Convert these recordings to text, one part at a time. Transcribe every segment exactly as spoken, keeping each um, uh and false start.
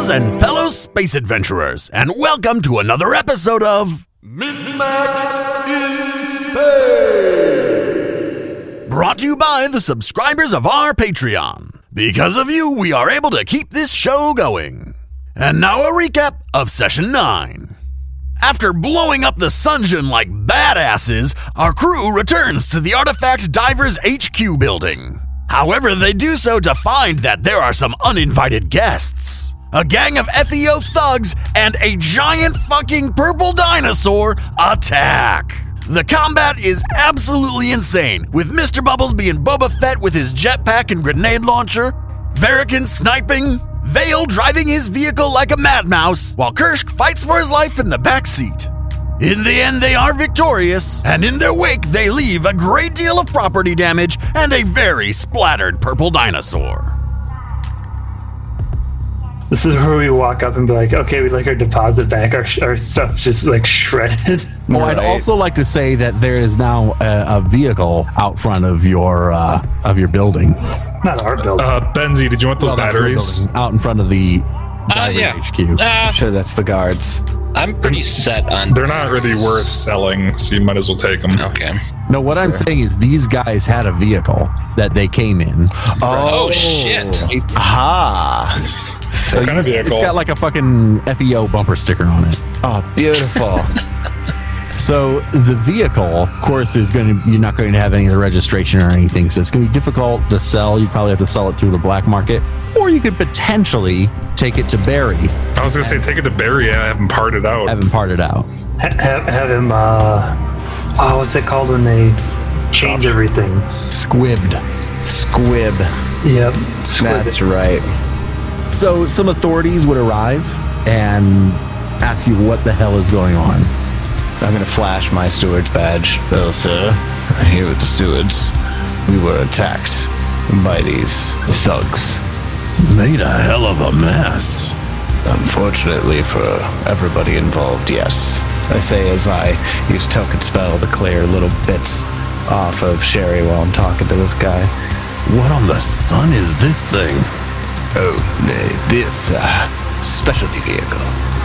friends and fellow space adventurers, and welcome to another episode of Min-Max in Space! Brought to you by the subscribers of our Patreon. Because of you, we are able to keep this show going. And now a recap of Session nine. After blowing up the Sungeon like badasses, our crew returns to the Artifact Divers H Q building. However, they do so to find that there are some uninvited guests. A gang of F E O thugs and a giant fucking purple dinosaur attack. The combat is absolutely insane, with Mister Bubbles being Boba Fett with his jetpack and grenade launcher, Verikan sniping, Vale driving his vehicle like a madmouse, while Kirsch fights for his life in the backseat. In the end, they are victorious, and in their wake, they leave a great deal of property damage and a very splattered purple dinosaur. This is where we walk up and be like, okay, we'd like our deposit back. Our, our stuff's just like shredded. Well, right. I'd also like to say that there is now a, a vehicle out front of your uh, of your building. Not our building. Uh, Benzie, did you want those well, batteries? Out in front of the uh, yeah. H Q. Uh, I'm sure that's the guards. I'm pretty set on... They're not really worth selling, so you might as well take them. Okay. No, what sure. I'm saying is these guys had a vehicle that they came in. Oh, oh shit. Aha. So what kind of vehicle? It's got like a fucking F E O bumper sticker on it. Oh, beautiful. So the vehicle, of course, is going to, you're not going to have any of the registration or anything, so it's going to be difficult to sell. You probably have to sell it through the black market, or you could potentially take it to Barry. I was going to say, take it to Barry and have him part it out. Have him part it out. Ha- have, have him, uh, oh, what's it called when they change everything? Squibbed. Squib. Yep. Squib. That's right. So some authorities would arrive and ask you what the hell is going on. I'm going to flash my steward's badge. Oh, sir, here with the stewards. We were attacked by these thugs. Made a hell of a mess. Unfortunately for everybody involved, yes. I say as I use token spell to clear little bits off of Sherry while I'm talking to this guy. What on the sun is this thing? Oh, this uh, specialty vehicle.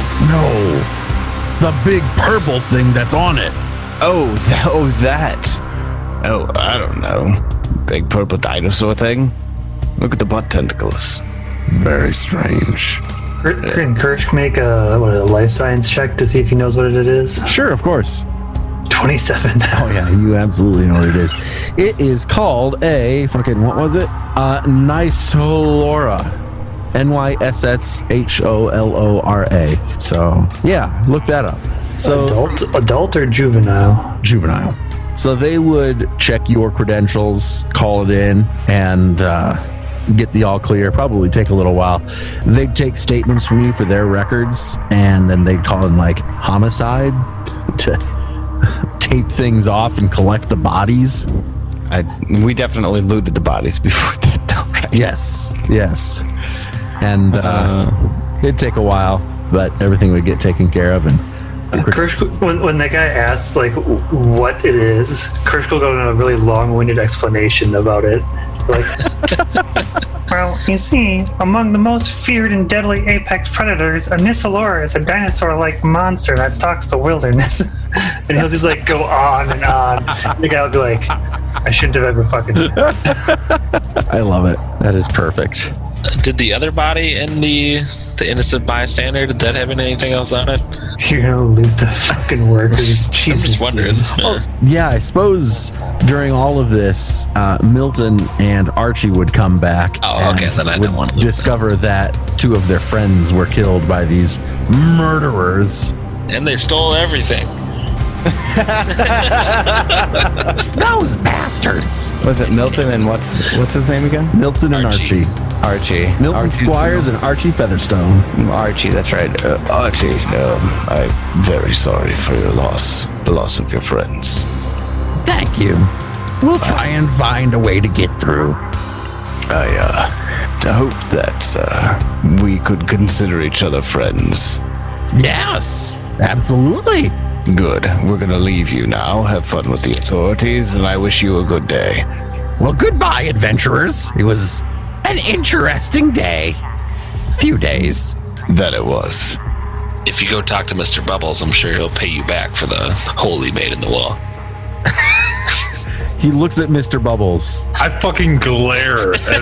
No. The big purple thing that's on it. Oh, th- oh, that. Oh, I don't know. Big purple dinosaur thing. Look at the butt tentacles. Very strange. Can Kirsch make a, what, a life science check to see if he knows what it is? Sure, of course. twenty-seven. Oh, yeah, you absolutely know what it is. It is called a fucking, what was it? Uh, Nysolora. N Y S S H O L O R A. So, yeah, look that up. So, adult, adult or juvenile? Juvenile. So they would check your credentials, call it in, and uh, get the all clear. Probably take a little while. They'd take statements from you for their records, and then they'd call in like homicide to tape things off and collect the bodies. I, we definitely looted the bodies before that, though, right? Yes, yes. And uh, uh, it'd take a while, but everything would get taken care of. And uh, Kirsch, when, when that guy asks like what it is, Kirsch will go into a really long-winded explanation about it. Like, well, you see, among the most feared and deadly apex predators, a Nysolora is a dinosaur-like monster that stalks the wilderness. And he'll just like go on and on. And the guy will be like, I shouldn't have ever fucking done that. I love it. That is perfect. Did the other body in the the innocent bystander, did that have anything else on it? You're gonna loot the fucking workers. Jesus. I'm just wondering. Oh, yeah, I suppose during all of this, uh, Milton and Archie would come back. Oh, okay, then I don't want to discover them. That two of their friends were killed by these murderers. And they stole everything. Those bastards. Was it Milton and what's what's his name again? Milton and Archie. Archie. Milton Archie's Squires and Archie Featherstone. Archie, that's right. Uh, Archie, um, I'm very sorry for your loss, the loss of your friends. Thank you. We'll try and find a way to get through. I uh, hope that uh, we could consider each other friends. Yes, absolutely. Good. We're going to leave you now. Have fun with the authorities, and I wish you a good day. Well, goodbye, adventurers. It was an interesting day. Few days. That it was. If you go talk to Mister Bubbles, I'm sure he'll pay you back for the hole he made in the wall. He looks at Mister Bubbles. I fucking glare at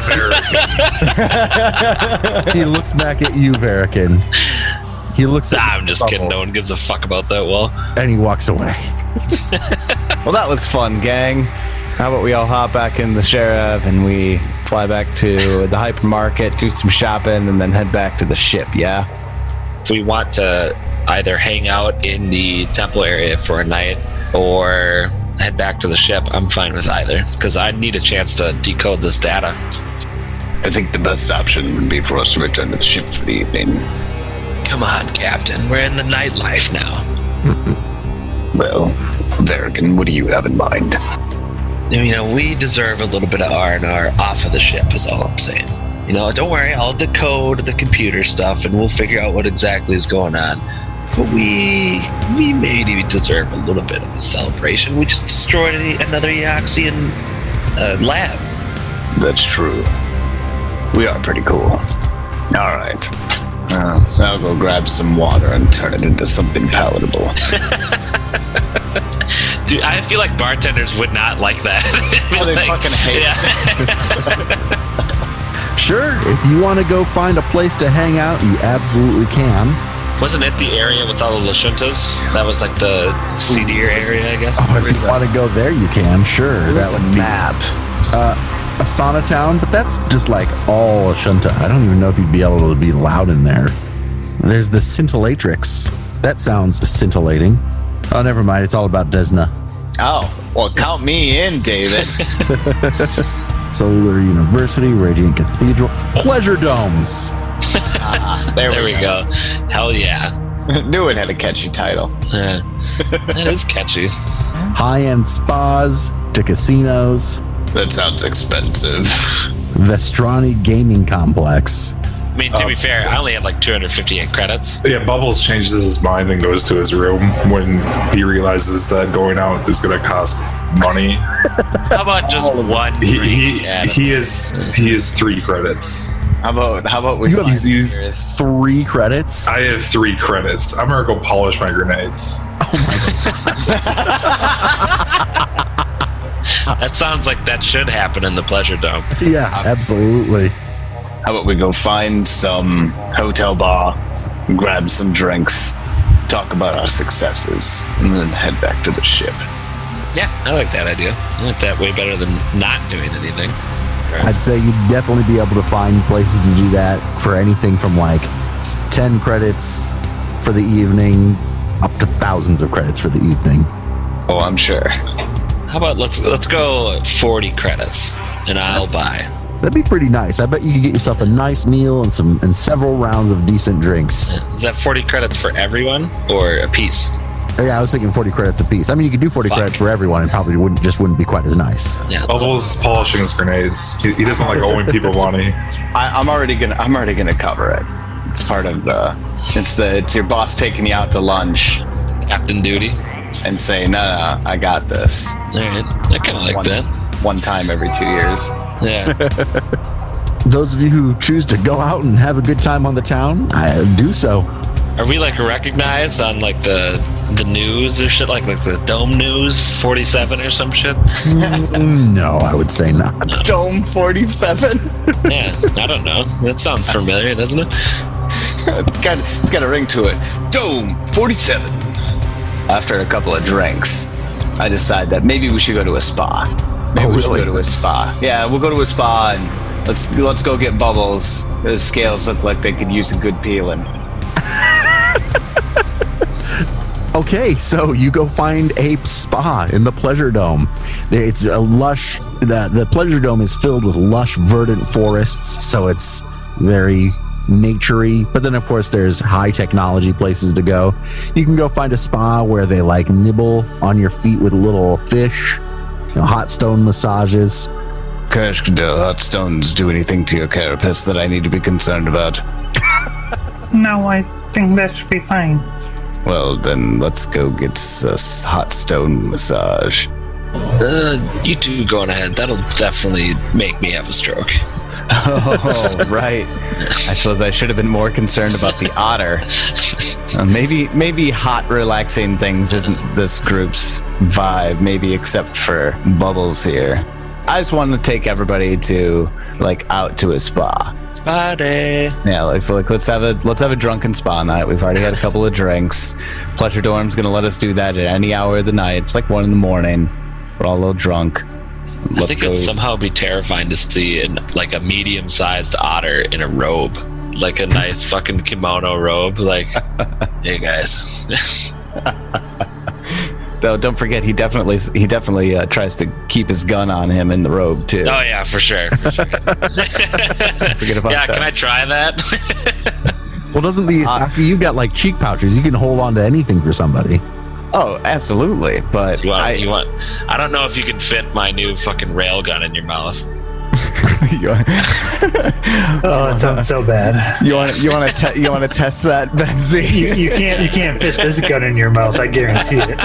Verican. He looks back at you, Verican. He looks at Nah, I'm just Bubbles, kidding. No one gives a fuck about that wall. and he walks away. Well, that was fun, gang. How about we all hop back in the Sheriff and we fly back to the hypermarket, do some shopping, and then head back to the ship, yeah? If we want to either hang out in the temple area for a night or head back to the ship, I'm fine with either, because I need a chance to decode this data. I think the best option would be for us to return to the ship for the evening. Come on, Captain. We're in the nightlife now. Well, Verican, what do you have in mind? You know, we deserve a little bit of R and R off of the ship is all I'm saying. You know, don't worry, I'll decode the computer stuff and we'll figure out what exactly is going on. But we we maybe deserve a little bit of a celebration. We just destroyed another Eoxian uh, lab. That's true. We are pretty cool. All right. Uh, I'll go grab some water and turn it into something palatable. Dude, I feel like bartenders would not like that. Oh, they like, fucking hate yeah. Sure, if you want to go find a place to hang out, you absolutely can. Wasn't it the area with all the Lashuntas? That was like the seedier area, I guess. Oh, if you want to go there, you can. Sure, There's that a would be map. uh, Asana Town, but that's just like all Ashunta. I don't even know if you'd be able to be loud in there. There's the Scintillatrix. That sounds scintillating. Oh, never mind. It's all about Desna. Oh, well, count me in, David. Solar University, Radiant Cathedral, Pleasure Domes. Ah, there, There we, we go. Hell yeah. go. Knew it had a catchy title. Yeah. That is catchy. High-end spas to casinos, That sounds expensive. Vestrani Gaming Complex. I mean, to be fair, I only have like two hundred fifty-eight credits. Yeah, Bubbles changes his mind and goes to his room when he realizes that going out is going to cost money. How about just one? He drink he, at a- he is he is three credits. How about how about we You have find these- Iris? Three credits. I have three credits. I'm gonna go polish my grenades. That sounds like that should happen in the Pleasure Dome. Yeah, absolutely. How about we go find some hotel bar, grab some drinks, talk about our successes, and then head back to the ship. Yeah, I like that idea. I like that way better than not doing anything. I'd say you'd definitely be able to find places to do that for anything from like ten credits for the evening up to thousands of credits for the evening. Oh, I'm sure. How about let's let's go forty credits, and I'll buy. That'd be pretty nice. I bet you could get yourself a nice meal and some and several rounds of decent drinks. Is that forty credits for everyone or a piece? Yeah, I was thinking forty credits a piece. I mean, you could do forty Fuck. credits for everyone, and probably wouldn't just wouldn't be quite as nice. Yeah. Bubbles is polishing his grenades. He, he doesn't like owing people money. I, I'm already gonna I'm already gonna cover it. It's part of the it's the it's your boss taking you out to lunch Captain duty. and saying, no, no, I got this. All right. I kind of like one, that. one time every two years. Yeah. Those of you who choose to go out and have a good time on the town, I do so. Are we like recognized on like the the news or shit, like like the Dome News forty-seven or some shit? No, I would say not. Dome forty-seven. Yeah, I don't know. That sounds familiar, doesn't it? it's got it's got a ring to it. Dome forty-seven. After a couple of drinks, I decide that maybe we should go to a spa. Maybe Oh, we should really? go to a spa. Yeah, we'll go to a spa and let's let's go get Bubbles. The scales look like they could use a good peeling. Okay, so you go find a spa in the Pleasure Dome. It's a lush. The the Pleasure Dome is filled with lush, verdant forests, so it's very naturey. But then, of course, there's high technology places to go. You can go find a spa where they like nibble on your feet with little fish, you know, hot stone massages. Kirsch, do hot stones do anything to your carapace that I need to be concerned about? No, I think that should be fine. Well, then let's go get a hot stone massage. Uh, you two going ahead. That'll definitely make me have a stroke. Oh, right. I suppose I should have been more concerned about the otter. Uh, maybe, maybe hot, relaxing things isn't this group's vibe. Maybe except for Bubbles here. I just wanted to take everybody to like out to a spa. Spa day. Yeah, like so. Like let's have a let's have a drunken spa night. We've already had a couple of drinks. Pleasure Dorm's gonna let us do that at any hour of the night. It's like one in the morning. We're all a little drunk. Let's I think go. it'd somehow be terrifying to see in like a medium-sized otter in a robe, like a nice fucking kimono robe. Like, hey guys. Though, don't forget, he definitely he definitely uh, tries to keep his gun on him in the robe too. Oh yeah, for sure. For sure. Forget about yeah, that. can I try that? Well, doesn't the Isaki, you've got like cheek pouches. You can hold on to anything for somebody. Oh, absolutely. But You want? I, you want? I don't know if you can fit my new fucking rail gun in your mouth. you want, Oh, that sounds so bad. you want you want to te- you want to test that, Benzie? You, you can't you can't fit this gun in your mouth. I guarantee it.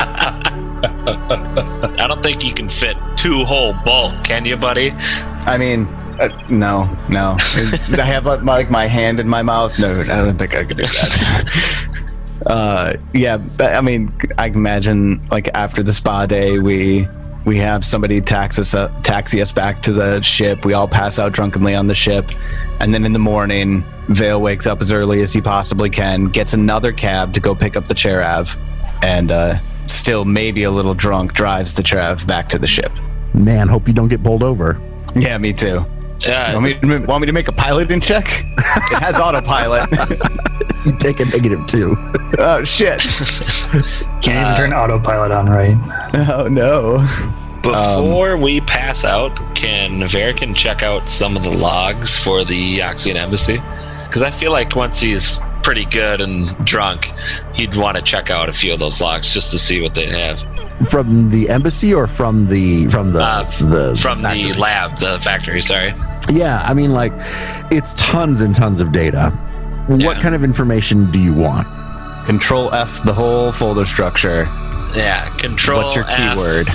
I don't think you can fit two whole bolt, can you, buddy? I mean, uh, no, no. It's, I have like my, like my hand in my mouth. No, I don't think I could do that. uh, yeah, but, I mean, I can imagine like after the spa day, we we have somebody tax us, uh, taxi us back to the ship. We all pass out drunkenly on the ship, and then in the morning, Vale wakes up as early as he possibly can, gets another cab to go pick up the Cherav, and uh, still maybe a little drunk, drives the Cherav back to the ship. Man, hope you don't get pulled over. Yeah, me too. Yeah. Want me, to, want me to make a piloting check? It has autopilot. You take a negative two. Oh, shit. Can't Uh, even turn autopilot on right. Oh, no. Before we pass out, can Verican check out some of the logs for the Yoxian embassy? Because I feel like once he's pretty good and drunk, he'd want to check out a few of those logs just to see what they have. From the embassy or from the from the Uh, the From factory? the lab, the factory, sorry. Yeah, I mean, like, it's tons and tons of data. What Yeah. kind of information do you want? Control F the whole folder structure. Yeah, control What's your F. keyword?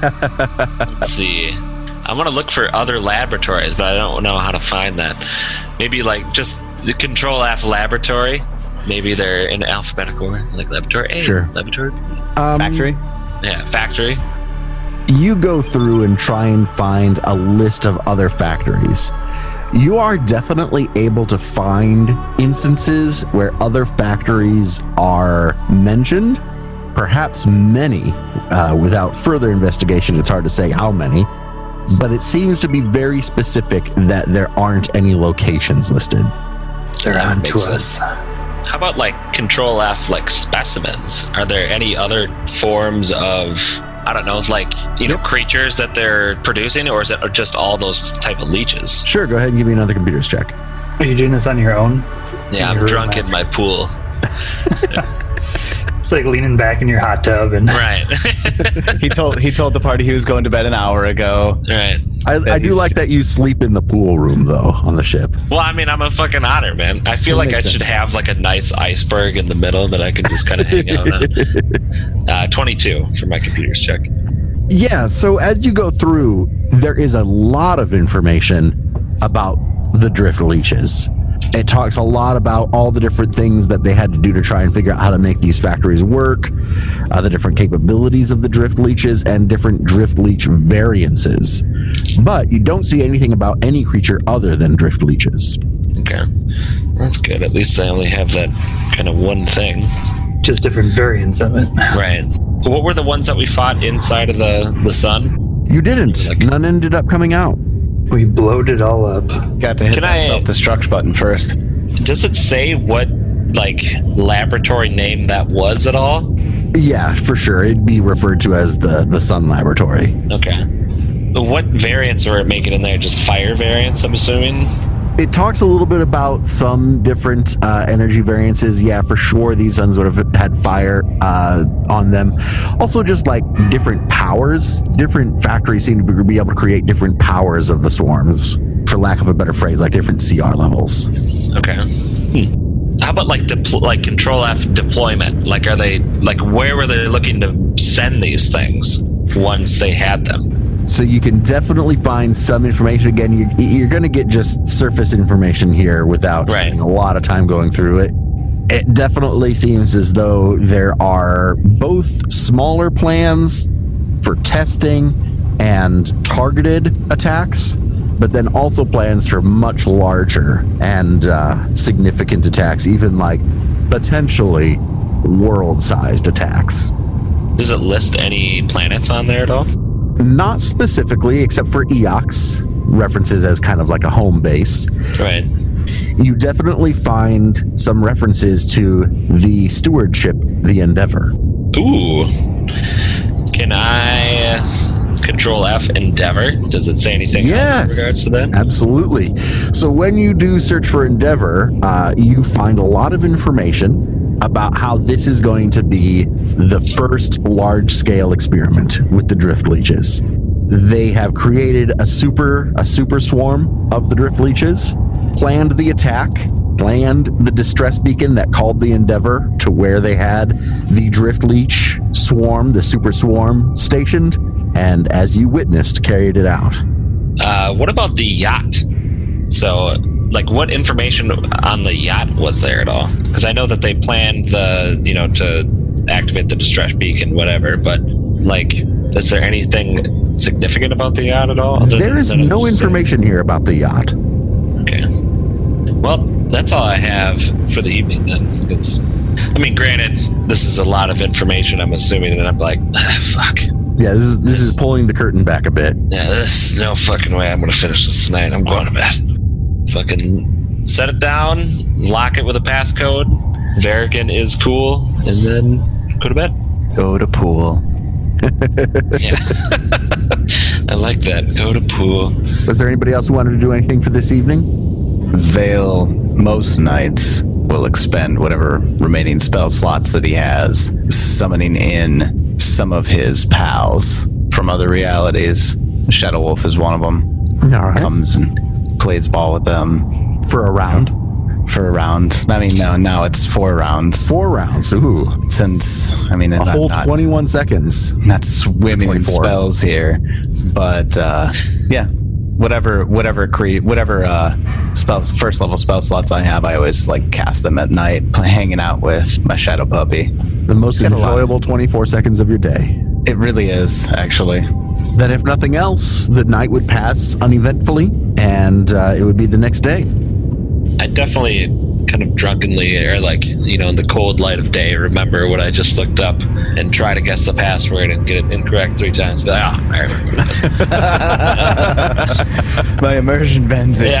Let's see. I want to look for other laboratories, but I don't know how to find that. Maybe like just the control F laboratory. Maybe they're in alphabetical order, like laboratory A, Sure. laboratory B. Um, Factory? Yeah, factory. You go through and try and find a list of other factories. You are definitely able to find instances where other factories are mentioned, perhaps many. Uh, without further investigation, it's hard to say how many, but it seems to be very specific that there aren't any locations listed. They're That on to makes us. sense. How about like control F, like specimens? Are there any other forms of, I don't know, like, you know, creatures that they're producing, or is it just all those type of leeches? Sure, go ahead and give me another computer's check. Are you doing this on your own? Yeah, In I'm your drunk room, in my pool. It's like leaning back in your hot tub and Right. He told he told the party he was going to bed an hour ago. Right. I, I do he's- like that you sleep in the pool room, though, on the ship. Well, I mean, I'm a fucking otter, man. I feel That like I makes should sense. have like a nice iceberg in the middle that I could just kind of hang out on. Uh, twenty-two for my computer's check. Yeah, so as you go through, there is a lot of information about the drift leeches. It talks a lot about all the different things that they had to do to try and figure out how to make these factories work, uh, the different capabilities of the drift leeches, and different drift leech variances. But you don't see anything about any creature other than drift leeches. Okay. That's good. At least I only have that kind of one thing. just different variants of it. Right. What were the ones that we fought inside of the, the sun? You didn't. Like- None ended up coming out. We blowed it all up. Got to hit Can that I- self-destruct button first. Does it say what, like, laboratory name that was at all? Yeah, for sure. It'd be referred to as the, the Sun Laboratory. Okay. What variants were it making in there? Just fire variants, I'm assuming? It talks a little bit about some different uh, energy variances. Yeah, for sure, these suns would have had fire uh, on them. Also, just like different powers. Different factories seem to be able to create different powers of the swarms, for lack of a better phrase, like different C R levels. Okay. Hmm. How about like depl- like Control F deployment? Like, are they like where were they looking to send these things once they had them? So you can definitely find some information. Again, you, you're going to get just surface information here without Right. spending a lot of time going through it. It definitely seems as though there are both smaller plans for testing and targeted attacks, but then also plans for much larger and uh, significant attacks, even like potentially world-sized attacks. Does it list any planets on there at all? Not specifically, except for Eox, references as kind of like a home base. Right. You definitely find some references to the stewardship, the Endeavor. Ooh. Can I uh, control F Endeavor? Does it say anything Yes, else in regards to that? absolutely. So when you do search for Endeavor, uh, you find a lot of information about how this is going to be the first large-scale experiment with the drift leeches. They have created a super a super swarm of the drift leeches, planned the attack, planned the distress beacon that called the Endeavor to where they had the drift leech swarm, the super swarm, stationed, and as you witnessed, carried it out. Uh, what about the yacht? So, like, what information on the yacht was there at all? Because I know that they planned the, you know, to activate the distress beacon, whatever, but, like, is there anything significant about the yacht at all? There is no information here about the yacht. Okay. Well, that's all I have for the evening then. Because, I mean, granted, this is a lot of information, I'm assuming, and I'm like, ah, fuck. Yeah, this is this is pulling the curtain back a bit. Yeah, there's no fucking way I'm gonna finish this tonight. I'm going to bed. Fucking set it down, lock it with a passcode. Varigan is cool, and then go to bed. Go to pool. Yeah. I like that. Go to pool. Was there anybody else who wanted to do anything for this evening? Vale most nights will expend whatever remaining spell slots that he has, summoning in some of his pals from other realities. Shadow Wolf is one of them. All right. Comes and plays ball with them For a round. for a round. I mean, no, now it's four rounds. Four rounds. Ooh. Since, I mean, A not, whole not, twenty-one seconds. not swimming in twenty-four. spells here, but uh, yeah, whatever, whatever, cre- whatever uh, spells, first level spell slots I have, I always like cast them at night, play, hanging out with my shadow puppy. The most Got a lot. enjoyable twenty-four seconds of your day. It really is, actually. Then, if nothing else, the night would pass uneventfully, and uh, it would be the next day. I definitely kind of drunkenly, or like, you know, in the cold light of day, remember what I just looked up and try to guess the password and get it incorrect three times. But, ah, I remember this. My immersion bends it. Yeah.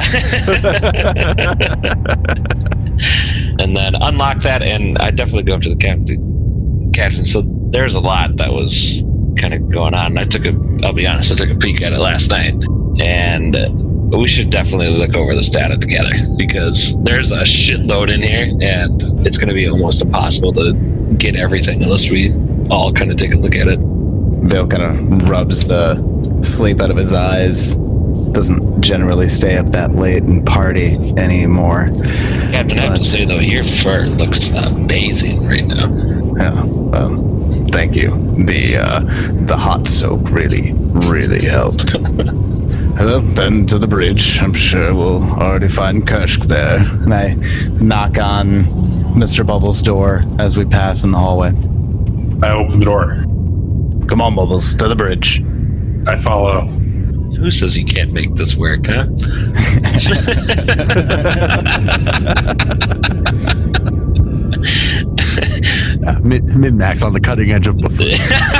And then unlock that, and I definitely go up to the captain. captain. So there's a lot that was kind of going on. I took a, I'll be honest, I took a peek at it last night, and we should definitely look over this data together because there's a shitload in here, and it's going to be almost impossible to get everything unless we all kind of take a look at it. Bill kind of rubs the sleep out of his eyes. Doesn't generally stay up that late and party anymore. Captain, I have to But- say though, your fur looks amazing right now. Yeah, well, thank you. The uh, the hot soak really, really helped. Well, then to the bridge. I'm sure we'll already find Kershk there. And I knock on Mister Bubbles' door as we pass in the hallway. I open the door. Come on, Bubbles, to the bridge. I follow. Who says you can't make this work, huh? Uh, mid max on the cutting edge of buffoon.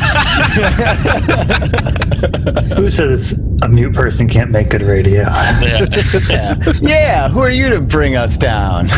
Who says a mute person can't make good radio? Yeah. Yeah, who are you to bring us down?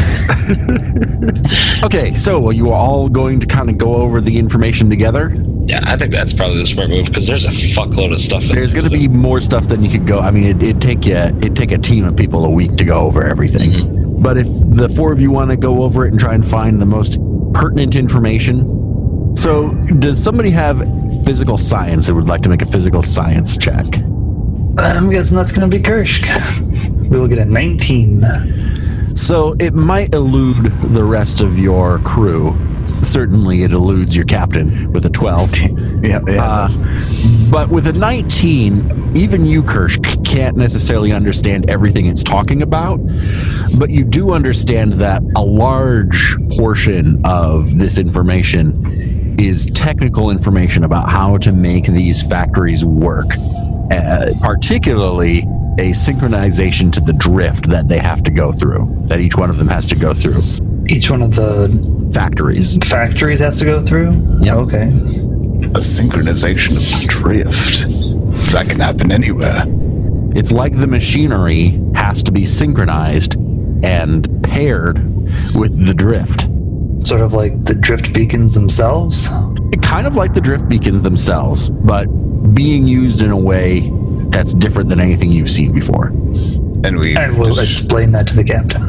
Okay, so are you all going to kind of go over the information together? Yeah, I think that's probably the smart move because there's a fuckload of stuff. In There's there, going to so- be more stuff than you could go. I mean, it, it'd take you it'd take a team of people a week to go over everything. Mm-hmm. But if the four of you want to go over it and try and find the most pertinent information, so does somebody have physical science that would like to make a physical science check? I'm guessing that's going to be Kershk. We will get a nineteen. So it might elude the rest of your crew. Certainly, it eludes your captain with a twelve. Yeah, yeah. Uh, But with a nineteen, even you, Kirsch, can't necessarily understand everything it's talking about, but you do understand that a large portion of this information is technical information about how to make these factories work, uh, particularly a synchronization to the drift that they have to go through, that each one of them has to go through. Each one of the Factories. factories has to go through? Yep. Okay. A synchronization of drift. That can happen anywhere. It's like the machinery has to be synchronized and paired with the drift. Sort of like the drift beacons themselves? Kind of like the drift beacons themselves, but being used in a way that's different than anything you've seen before. And we And we'll explain that to the captain.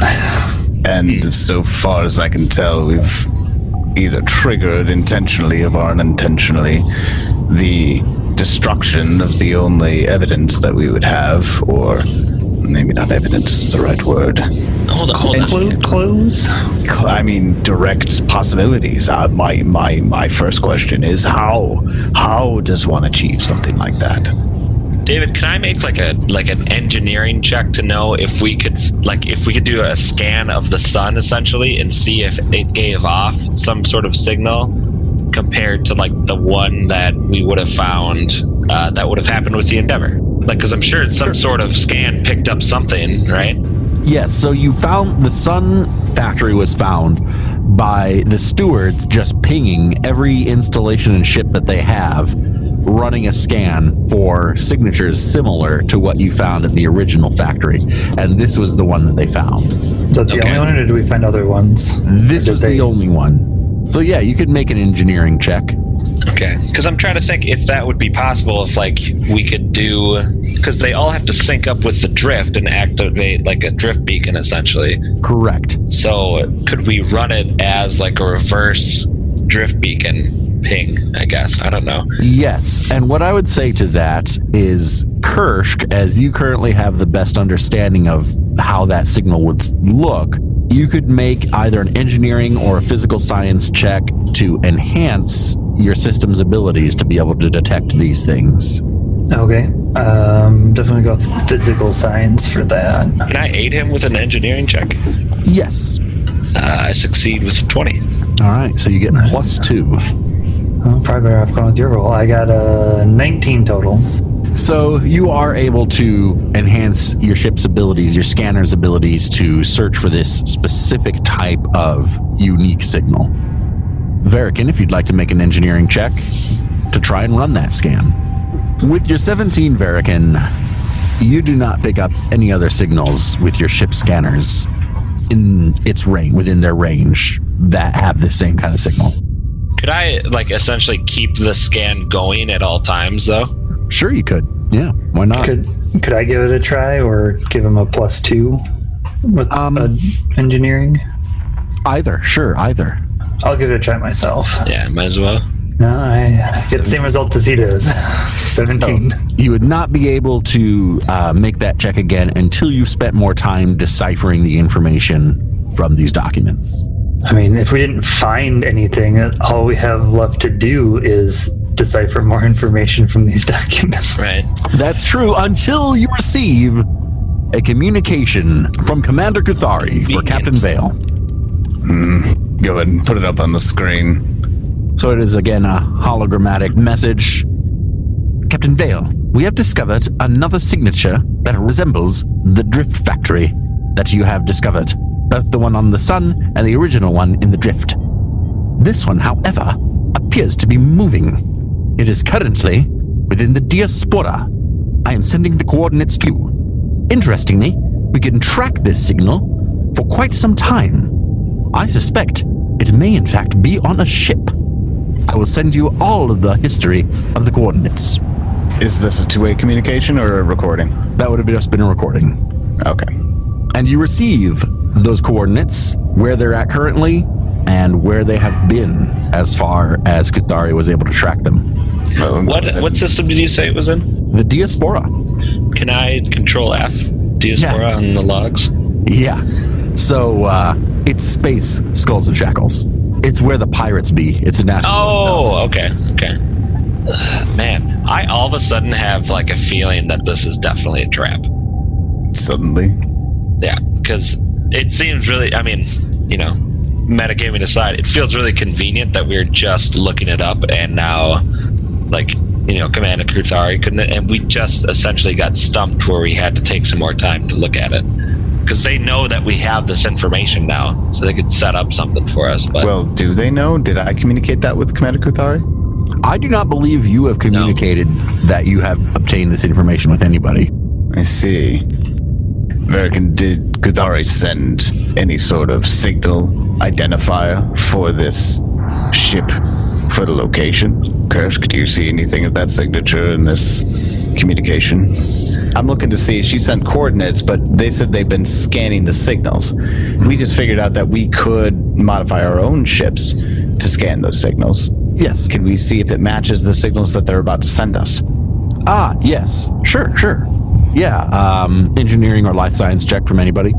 and so far as I can tell, we've either triggered intentionally or unintentionally the destruction of the only evidence that we would have, or maybe not evidence is the right word. Hold on, hold on. Clu- clues? Cl- I mean, direct possibilities. Uh, my my my first question is how how does one achieve something like that? David, can I make like a like an engineering check to know if we could like if we could do a scan of the sun essentially and see if it gave off some sort of signal compared to like the one that we would have found uh, that would have happened with the Endeavor? Like, because I'm sure some sort of scan picked up something, right? Yes, so you found the sun factory was found by the stewards just pinging every installation and ship that they have, running a scan for signatures similar to what you found at the original factory. And this was the one that they found. So the Okay. only one, or did we find other ones? This Did was they- the only one. So yeah, you could make an engineering check. Okay, because I'm trying to think if that would be possible if like we could do because they all have to sync up with the drift and activate like a drift beacon essentially. Correct. So could we run it as like a reverse drift beacon ping? I guess I don't know. Yes, and what I would say to that is, Kirsch, as you currently have the best understanding of how that signal would look, you could make either an engineering or a physical science check to enhance your system's abilities to be able to detect these things. Okay. Um, definitely go with physical science for that. Can I aid him with an engineering check? Yes. Uh, I succeed with twenty. All right, so you get plus two. Oh, probably better off going with your roll. I got a nineteen total. So you are able to enhance your ship's abilities, your scanner's abilities to search for this specific type of unique signal. Verikin, if you'd like to make an engineering check to try and run that scan. With your seventeen, Verikin, you do not pick up any other signals with your ship scanners in its range, within their range, that have the same kind of signal. Could I like essentially keep the scan going at all times though? Sure, you could. Yeah, why not? Could could I give it a try, or give him a plus two with Um, uh, engineering? Either, sure, either. I'll give it a try myself. Yeah, might as well. No, I get the same result as he does. seventeen. You would not be able to uh, make that check again until you spent more time deciphering the information from these documents. I mean, if we didn't find anything, all we have left to do is decipher more information from these documents. Right. That's true until you receive a communication from Commander Kuthari for Convenient. Captain Vale. Go ahead and put it up on the screen. So it is again a hologrammatic message. Captain Vale, we have discovered another signature that resembles the drift factory that you have discovered. Both the one on the sun and the original one in the drift. This one, however, appears to be moving. It is currently within the Diaspora. I am sending the coordinates to you. Interestingly, we can track this signal for quite some time. I suspect it may in fact be on a ship. I will send you all of the history of the coordinates. Is this a two-way communication or a recording? That would have just been a recording. Okay. And you receive those coordinates, where they're at currently, and where they have been as far as Kuthari was able to track them. Well, What go ahead. what system did you say it was in? The Diaspora. Can I control F Diaspora Yeah. on the logs? Yeah. So, uh, it's space Skulls and Shackles. It's where the pirates be. It's a national. Oh, okay, okay. Man, I all of a sudden have like a feeling that this is definitely a trap. Suddenly? Yeah, because it seems really, I mean, you know, metagaming aside, it feels really convenient that we're just looking it up and now, like, you know, Commander Kuthari couldn't, and we just essentially got stumped where we had to take some more time to look at it. Because they know that we have this information now, so they could set up something for us. But Well, do they know? Did I communicate that with Commander Kuthari? I do not believe you have communicated that you have obtained this information with anybody. I see. Verican, did Kuthari send any sort of signal identifier for this ship for the location? Kirsch, do you see anything of that signature in this communication? I'm looking to see, she sent coordinates, but they said they've been scanning the signals. We just figured out that we could modify our own ships to scan those signals. Yes. Can we see if it matches the signals that they're about to send us? Ah, yes. Sure, sure. Yeah. Um, engineering or life science check from anybody?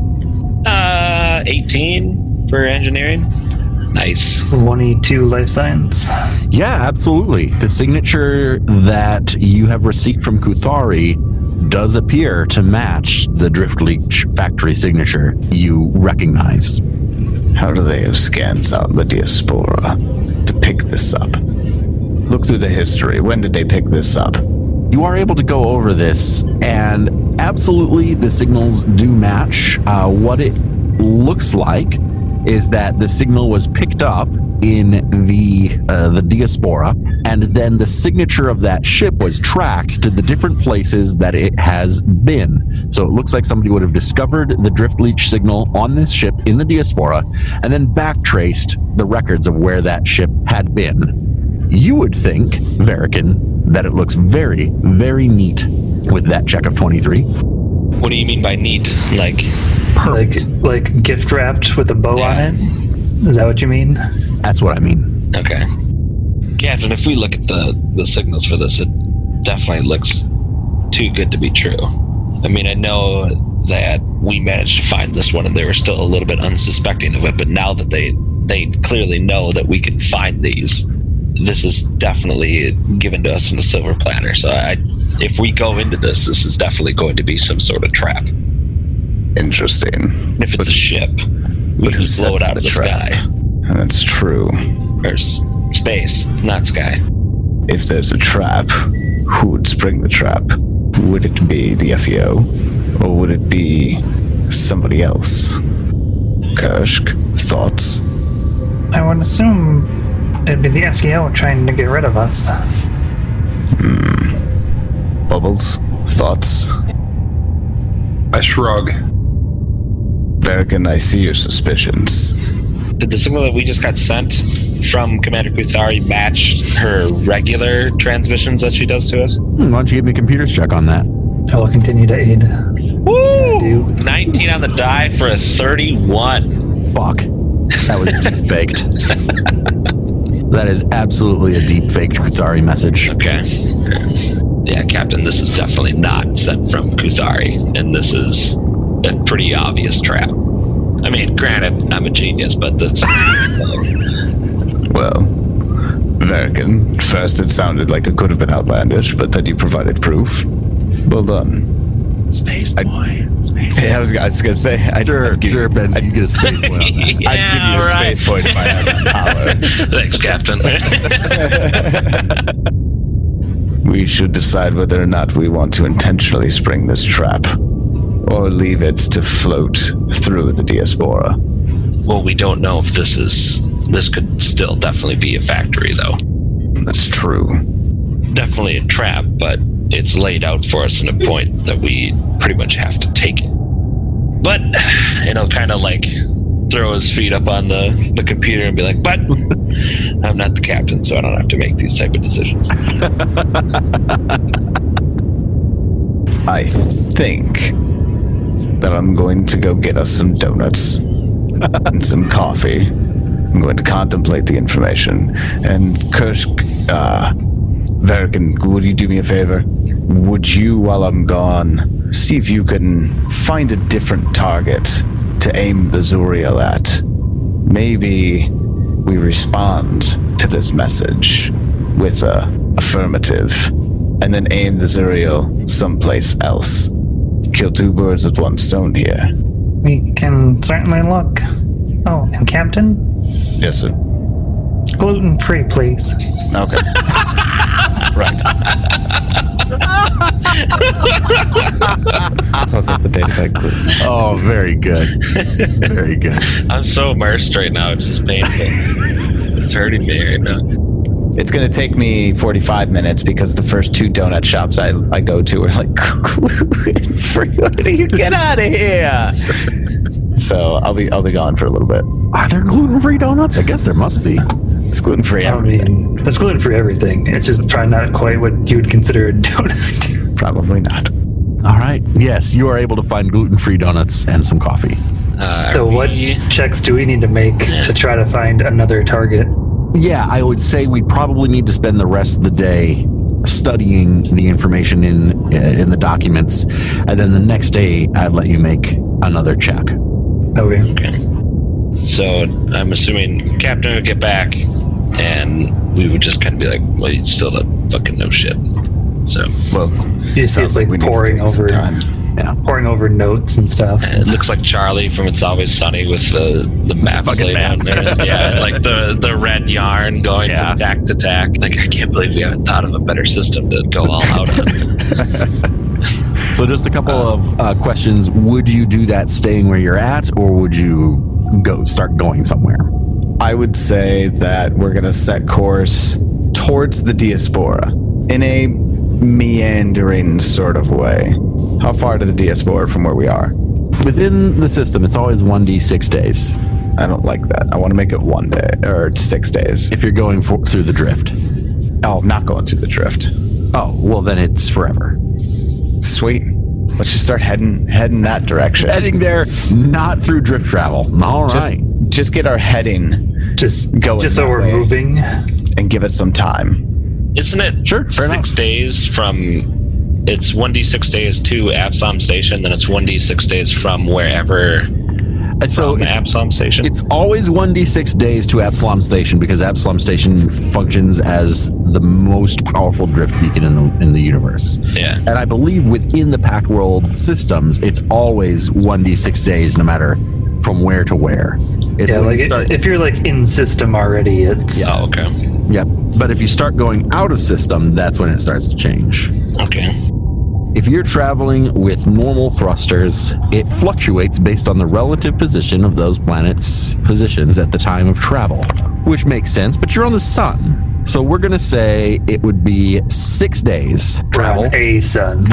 uh, eighteen for engineering. Nice. twenty-two life science. Yeah, absolutely. The signature that you have received from Kuthari does appear to match the Driftleech factory signature you recognize. How do they have scans out the diaspora to pick this up? Look through the history. When did they pick this up? You are able to go over this, and absolutely the signals do match. Uh, what it looks like is that the signal was picked up in the uh, the diaspora, and then the signature of that ship was tracked to the different places that it has been. So it looks like somebody would have discovered the Driftleech signal on this ship in the diaspora, and then backtraced the records of where that ship had been. You would think, Verican, that it looks very, very neat with that check of twenty-three. What do you mean by neat? Like, Like like gift wrapped with a bow Yeah. on it? Is that what you mean? That's what I mean. okay. Captain, if we look at the, the signals for this, it definitely looks too good to be true. I mean, I know that we managed to find this one and they were still a little bit unsuspecting of it, but now that they, they clearly know that we can find these, this is definitely given to us in a silver platter. So I, if we go into this, this is definitely going to be some sort of trap. Interesting. If it's But a ship, we but can who just blow it sets out of the the trap? sky. That's true. Or s- space, not sky. If there's a trap, who would spring the trap? Would it be the F E O? Or would it be somebody else? Kershk, thoughts? I would assume it'd be the F E O trying to get rid of us. Bubbles, thoughts? I shrug. Verican, I see your suspicions. Did the signal that we just got sent from Commander Kuthari match her regular transmissions that she does to us? Hmm, why don't you give me a computer's check on that? I will continue to aid. Woo! nineteen on the die for a thirty-one. Fuck. That was deep faked. That is absolutely a deep faked Kuthari message. Okay. Yeah, Captain, this is definitely not sent from Kuthari, and this is a pretty obvious trap. I mean, granted, I'm a genius, but this... Well, Verican, first it sounded like it could have been outlandish, but then you provided proof. Well done. Space boy. Space Hey, I was, I was gonna say, I Sure, give, sure, Benz, you get a space point on that. Yeah, I'd give you a right. space point if I had that power. Thanks, Captain. We should decide whether or not we want to intentionally spring this trap, or leave it to float through the diaspora. Well, we don't know if this is... This could still definitely be a factory, though. That's true. Definitely a trap, but it's laid out for us in a point that we pretty much have to take it. But, you know, kind of like throw his feet up on the, the computer and be like, but I'm not the captain, so I don't have to make these type of decisions. I think that I'm going to go get us some donuts and some coffee. I'm going to contemplate the information. And Kirsch, uh, Verican, would you do me a favor? Would you, while I'm gone, see if you can find a different target to aim the Zuriel at? Maybe we respond to this message with a affirmative, and then aim the Zuriel someplace else. Kill two birds with one stone here. We can certainly look. Oh, and Captain? Yes, sir. Gluten-free, please. Okay. Right. Close up the data pack gluten. Oh, very good. Very good. I'm so immersed right now. It's just painful. It's hurting me right now. It's going to take me forty-five minutes because the first two donut shops I, I go to are like, gluten-free. You get out of here. So I'll be I'll be gone for a little bit. Are there gluten-free donuts? I guess there must be. It's gluten-free. I mean, it's gluten-free everything. It's just probably not quite what you would consider a donut. Probably not. All right. Yes, you are able to find gluten-free donuts and some coffee. Uh, So what we- checks do we need to make to try to find another target? Yeah, I would say we probably need to spend the rest of the day studying the information in uh, in the documents, and then the next day I'd let you make another check. Okay. Okay. So I'm assuming Captain would get back, and we would just kind of be like, "Well, you still don't fucking know shit." So Well, You see it's like we need to pouring take some over, time. Yeah. pouring over notes and stuff. it looks like Charlie from It's Always Sunny with the the maps Fucking laid map. out there. Yeah, like the the red yarn going Yeah. from tack to tack. Like I can't believe we haven't thought of a better system to go all out on. So just a couple of uh, questions. Would you do that staying where you're at, or would you go start going somewhere? I would say that we're going to set course towards the Diaspora in a meandering sort of way. How far to the Diaspora from where we are? Within the system, it's always one d six days I don't like that. I want to make it one day or six days. if you're going for, through the drift. Oh, I'm not going through the drift. Oh, well, then it's forever. Sweet. Let's just start heading heading that direction. Heading there, not through drift travel. All just, right. just get our heading Just Going just so that we're way. moving. and give us some time. Isn't it Sure, fair six enough. days from? It's one d six days to Absalom Station, then it's one d six days from wherever. And so From it- Absalom Station. it's always one d six days to Absalom Station because Absalom Station functions as the most powerful drift beacon in the in the universe. Yeah. And I believe within the Pact World systems, it's always one d six days, no matter from where to where. If Yeah, you like start- if you're like in system already, it's Oh, okay. Yep. But if you start going out of system, that's when it starts to change. Okay. If you're traveling with normal thrusters, it fluctuates based on the relative position of those planets' positions at the time of travel, which makes sense, but you're on the sun. So we're going to say it would be six days travel. around a sun.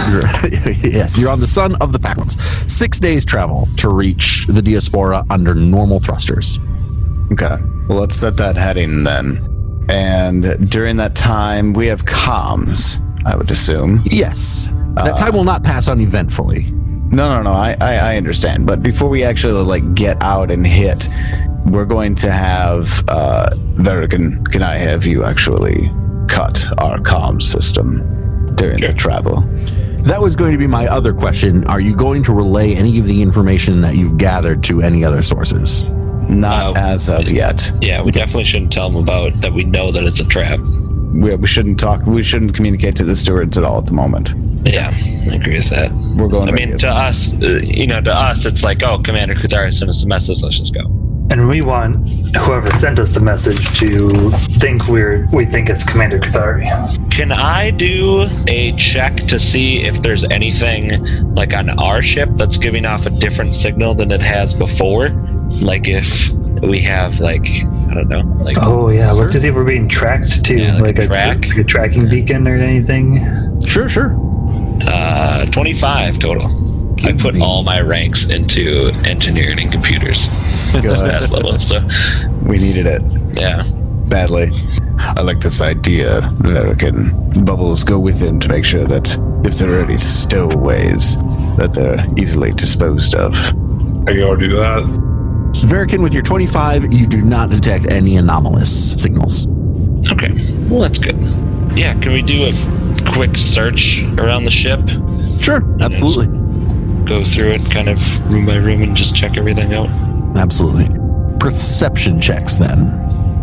Yes, you're on the sun of the Pac ones. Six days travel to reach the Diaspora under normal thrusters. Okay. Well, let's set that heading then. And during that time, we have comms, I would assume. Yes, that time will not pass uneventfully. No, no, no. I, I, I understand. But before we actually like get out and hit, we're going to have uh Verican, can I have you actually cut our comm system during the travel? That was going to be my other question. Are you going to relay any of the information that you've gathered to any other sources? Not Uh, as of yet. Yeah, we definitely shouldn't tell them about that. We know that it's a trap. We, we shouldn't talk. We shouldn't communicate to the stewards at all at the moment. Yeah, I agree with that. We're going. I mean, to us, uh, you know, to us, it's like, oh, Commander Kuthari sent us a message. Let's just go. And we want whoever sent us the message to think we're we think it's Commander Cathari. Can I do a check to see if there's anything like on our ship that's giving off a different signal than it has before? Like if we have like I don't know, like Oh yeah, look to see if we're being tracked too, Yeah, like like, a a, track. like a tracking beacon or anything. Sure, sure. uh, twenty-five total. I put me- all my ranks into engineering and computers this Good. past level. So We needed it yeah, badly. I like this idea, Verican. Bubbles, go within to make sure that if there are any stowaways, that they're easily disposed of. I go do that. Verican, with your twenty-five, you do not detect any anomalous signals. okay, well that's good. Yeah, can we do a quick search around the ship? Sure, absolutely. Go through it kind of room by room and just check everything out. Absolutely. Perception checks then.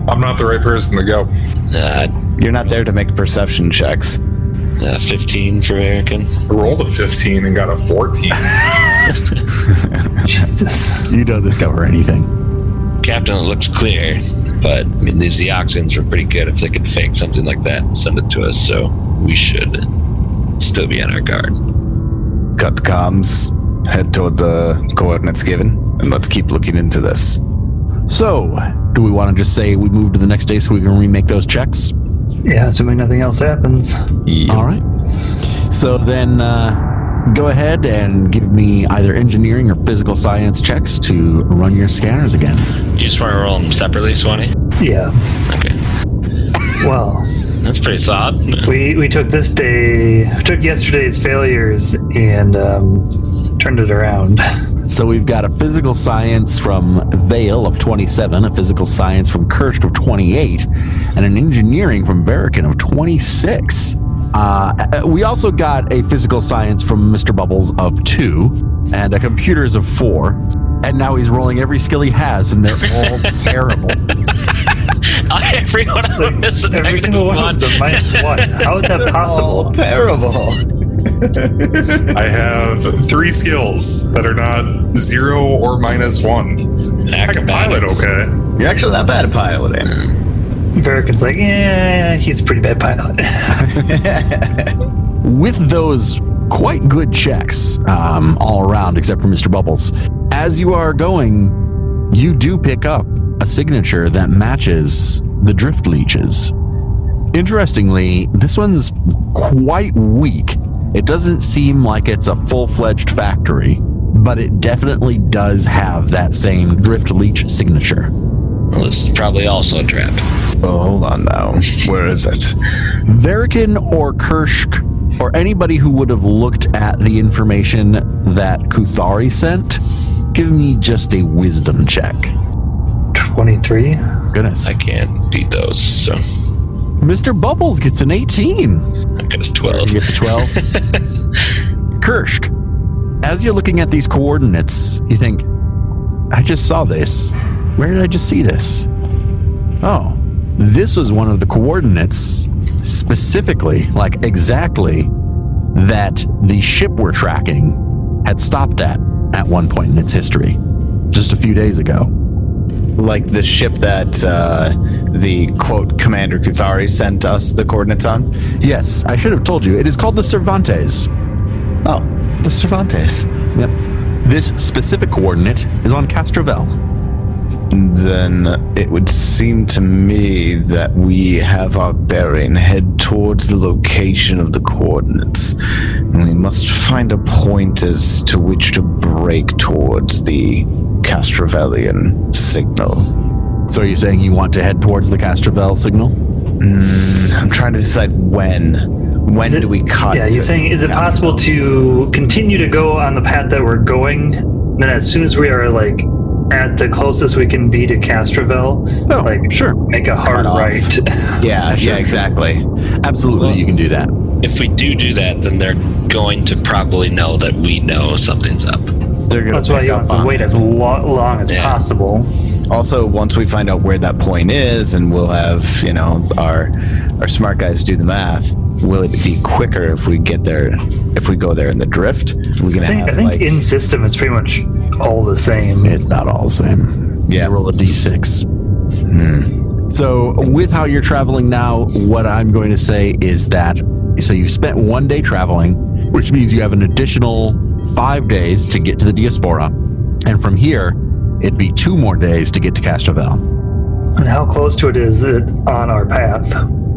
I'm not the right person to go. Uh, You're not there to make perception checks. uh, fifteen for American. I rolled a fifteen and got a fourteen. Jesus. You don't discover anything. Captain, it looks clear, but I mean, these Eoxians were pretty good if they could fake something like that and send it to us, so we should still be on our guard. Cut the comms, head toward the coordinates given, and let's keep looking into this. So, do we want to just say we move to the next day so we can remake those checks? Yeah, assuming nothing else happens. Yep. All right. So then, uh, go ahead and give me either engineering or physical science checks to run your scanners again. Do you just want to roll them separately, Swanee? Yeah. Okay. Well, That's pretty solid. we we took this day, took yesterday's failures and um, turned it around. So we've got a physical science from Vale of twenty-seven, a physical science from Kirsch of twenty-eight, and an engineering from Verican of twenty-six. Uh, we also got a physical science from Mister Bubbles of two, and a computers of four. And now he's rolling every skill he has, and they're all terrible. Every one of them is a Every negative single one one. of them is a minus one. How is that possible? Terrible. I have three skills that are not zero or minus one. I can pilot okay. You're actually not bad at piloting. Verican's like, yeah, he's a pretty bad pilot. With those quite good checks um, all around, except for Mister Bubbles, as you are going, you do pick up a signature that matches the drift leeches. Interestingly, this one's quite weak. It doesn't seem like it's a full-fledged factory, but it definitely does have that same drift leech signature. Well, this is probably also a trap. Oh, hold on now. Where is it? Verican or Kirsch or anybody who would have looked at the information that Kuthari sent, give me just a wisdom check. twenty-three. Goodness. I can't beat those, so Mister Bubbles gets an eighteen. I got a twelve. He gets a twelve. Kirsch, as you're looking at these coordinates, you think, I just saw this. Where did I just see this? Oh, this was one of the coordinates specifically, like exactly, that the ship we're tracking had stopped at at one point in its history, just a few days ago. Like the ship that uh, the, quote, Commander Kuthari sent us the coordinates on? Yes, I should have told you. It is called the Cervantes. Oh, the Cervantes. Yep. This specific coordinate is on Castrovel. Then it would seem to me that we have our bearing, head towards the location of the coordinates. And we must find a point as to which to break towards the Castrovelian signal. So are you saying you want to head towards the Castrovel signal? Mm, I'm trying to decide when. When Is it- do we cut? Yeah, to he's saying, is it Castrovel? possible to continue to go on the path that we're going? And then as soon as we are like at the closest we can be to Castrovel, Oh, like sure. make a hard Cut off. right. Yeah, yeah, exactly. Absolutely, you can do that. If we do do that, then they're going to probably know that we know something's up. They're gonna That's why pick he up wants to on wait it. as lo- long as Yeah. possible. Also, once we find out where that point is, and we'll have, you know, our our smart guys do the math. Will it be quicker if we get there? If we go there in the drift, we can I think, have I think like in system it's pretty much all the same. It's about all the same. Yeah. You roll a d six. hmm. So with how you're traveling now, what I'm going to say is that, so you've spent one day traveling, which means you have an additional five days to get to the Diaspora. And from here, it'd be two more days to get to Castrovel. And how close to it is it on our path?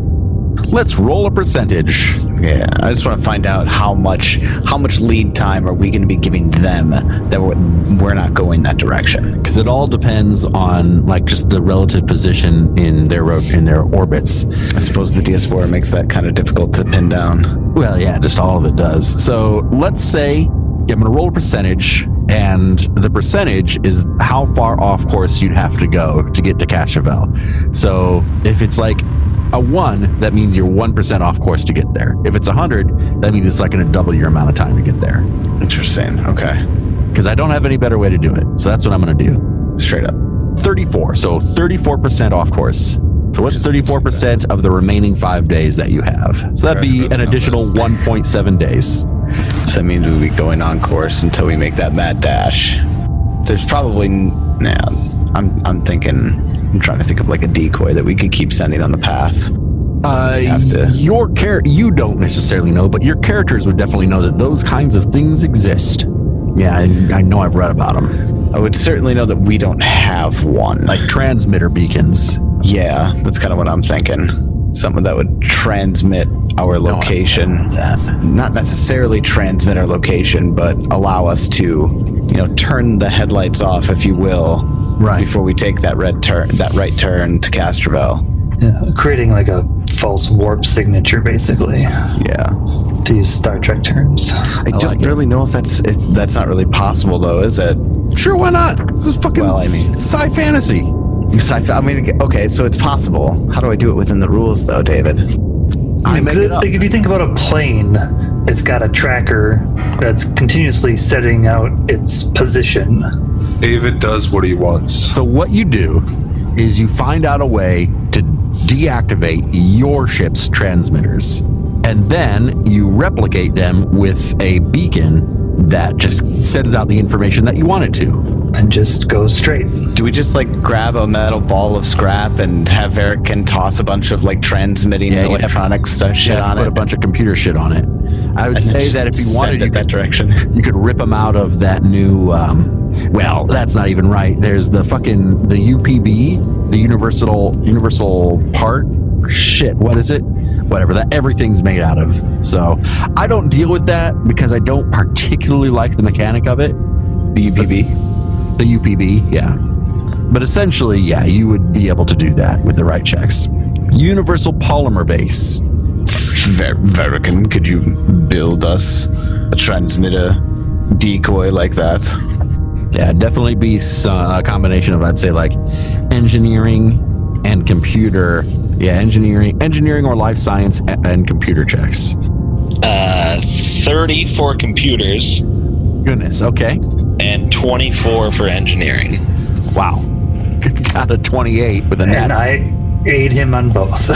Let's roll a percentage. Yeah, I just want to find out how much how much lead time are we going to be giving them that we're, we're not going that direction. Because it all depends on like just the relative position in their ro- in their orbits. I suppose the Diaspora makes that kind of difficult to pin down. Well, yeah, just all of it does. So let's say I'm going to roll a percentage, and the percentage is how far off course you'd have to go to get to Castrovel. So if it's like a one, that means you're one percent off course to get there. If it's one hundred, that means it's like going to double your amount of time to get there. Interesting. Okay, Because I don't have any better way to do it. So that's what I'm going to do. straight up. thirty-four. So thirty-four percent off course. So what's thirty-four percent of the remaining five days that you have? So that'd be an additional one point seven days. So that means we'll be going on course until we make that mad dash. There's probably, nah, I'm, I'm thinking, I'm trying to think of like a decoy that we could keep sending on the path. Uh, Have to- your char- you don't necessarily know, but your characters would definitely know that those kinds of things exist. Yeah, I, I know I've read about them. I would certainly know that we don't have one. Like transmitter beacons. Yeah, that's kind of what I'm thinking. Something that would transmit our location. That. Not necessarily transmit our location, but allow us to, you know, turn the headlights off, if you will, Right. before we take that red turn, that right turn to Castrovel. Yeah, creating like a false warp signature, basically, Yeah. to use Star Trek terms. I, I don't like it. really know if that's if that's not really possible, though, is it? Sure, why not? This is fucking Well, I mean- sci fantasy. Sci-fi- I mean, okay, so it's possible. How do I do it within the rules, though, David? I make it up. Like if you think about a plane, it's got a tracker that's continuously setting out its position. David does what he wants. So what you do is you find out a way to deactivate your ship's transmitters, and then you replicate them with a beacon that just sends out the information that you want it to. And just go straight. Do we just like grab a metal ball of scrap and have Eric can toss a bunch of like transmitting Yeah, yeah. electronics stuff shit Yeah, on put it? a bunch of computer shit on it. I would And say just that if you send wanted, it you that could, direction. you could rip them out of that new. Um, well, that's not even right. There's the fucking the U P B, the universal universal part. Shit, what is it? Whatever that everything's made out of. So I don't deal with that because I don't particularly like the mechanic of it. The U P B. The U P B, yeah. But essentially, yeah, you would be able to do that with the right checks. Universal polymer base. Ver- Verican, could you build us a transmitter decoy like that? Yeah, definitely be some, a combination of, I'd say, like engineering and computer. Yeah, engineering, engineering or life science and, and computer checks. Uh, thirty for computers Goodness, okay. and twenty-four for engineering. Wow. Got a twenty-eight with a And net. I aid him on both.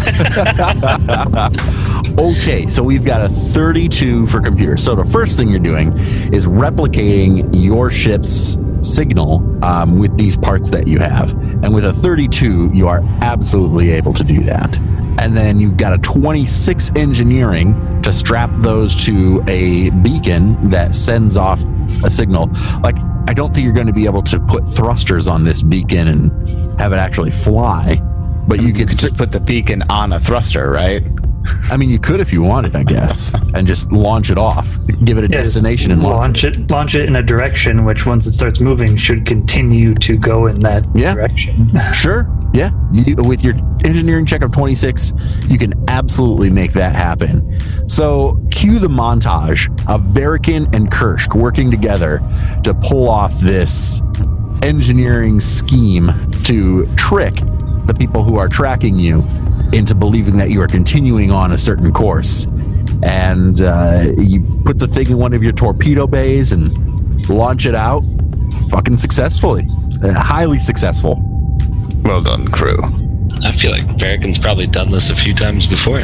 Okay, so we've got a thirty-two for computers. So the first thing you're doing is replicating your ship's signal um, with these parts that you have. And with a thirty-two, you are absolutely able to do that. And then you've got a twenty-six engineering to strap those to a beacon that sends off a signal. Like, I don't think you're going to be able to put thrusters on this beacon and have it actually fly. But you You could could just put the beacon on a thruster, right? I mean, you could if you wanted, I guess, and just launch it off, give it a Yeah, just destination, and launch, launch it. Launch it in a direction which, once it starts moving, should continue to go in that Yeah. direction. it. Sure, yeah. You, with your engineering check of twenty-six, you can absolutely make that happen. So, cue the montage of Verican and Kirsch working together to pull off this engineering scheme to trick the people who are tracking you into believing that you are continuing on a certain course. And uh, you put the thing in one of your torpedo bays and launch it out fucking successfully. Uh, highly successful. Well done, crew. I feel like Verican's probably done this a few times before.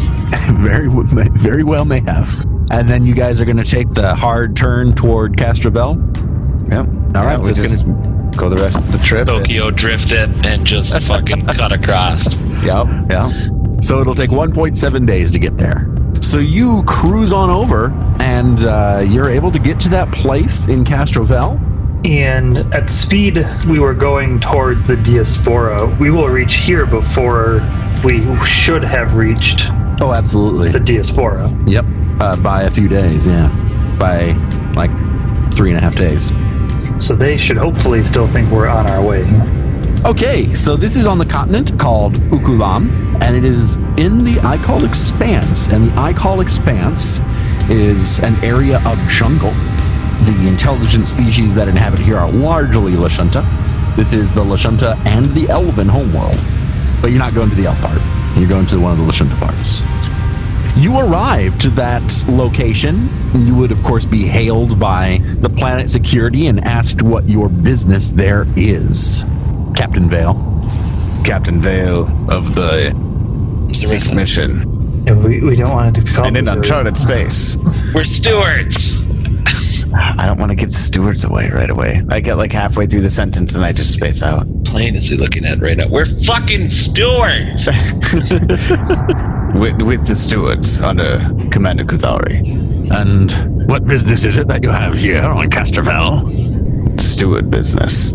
very, w- may- very well may have. And then you guys are going to take the hard turn toward Castrovel. Yep. All right, we so it's just go the rest of the trip. Tokyo drift it and just fucking cut across. Yep. Yeah. So it'll take one point seven days to get there. So you cruise on over, and uh, you're able to get to that place in Castrovel. And at the speed we were going towards the Diaspora, we will reach here before we should have reached Oh, absolutely. the Diaspora. Yep. Uh, by a few days, yeah. By like three and a half days. So they should hopefully still think we're on our way. Okay, so this is on the continent called Ukulam, and it is in the Icall Expanse. And the Icall Expanse is an area of jungle. The intelligent species that inhabit here are largely Lashunta. This is the Lashunta and the Elven homeworld. But you're not going to the elf part. You're going to one of the Lashunta parts. You arrive to that location. You would, of course, be hailed by the planet security and asked what your business there is. Captain Vale. Captain Vale of the Sixth Mission. Yeah, we, we don't want it to be called And in Missouri. uncharted space. We're stewards. I don't want to give stewards away right away. I get like halfway through the sentence and I just space out. Plane is he looking at right now? We're fucking stewards. with, with the stewards under Commander Kuthari. And what business is it that you have here on Castrovel? Steward business.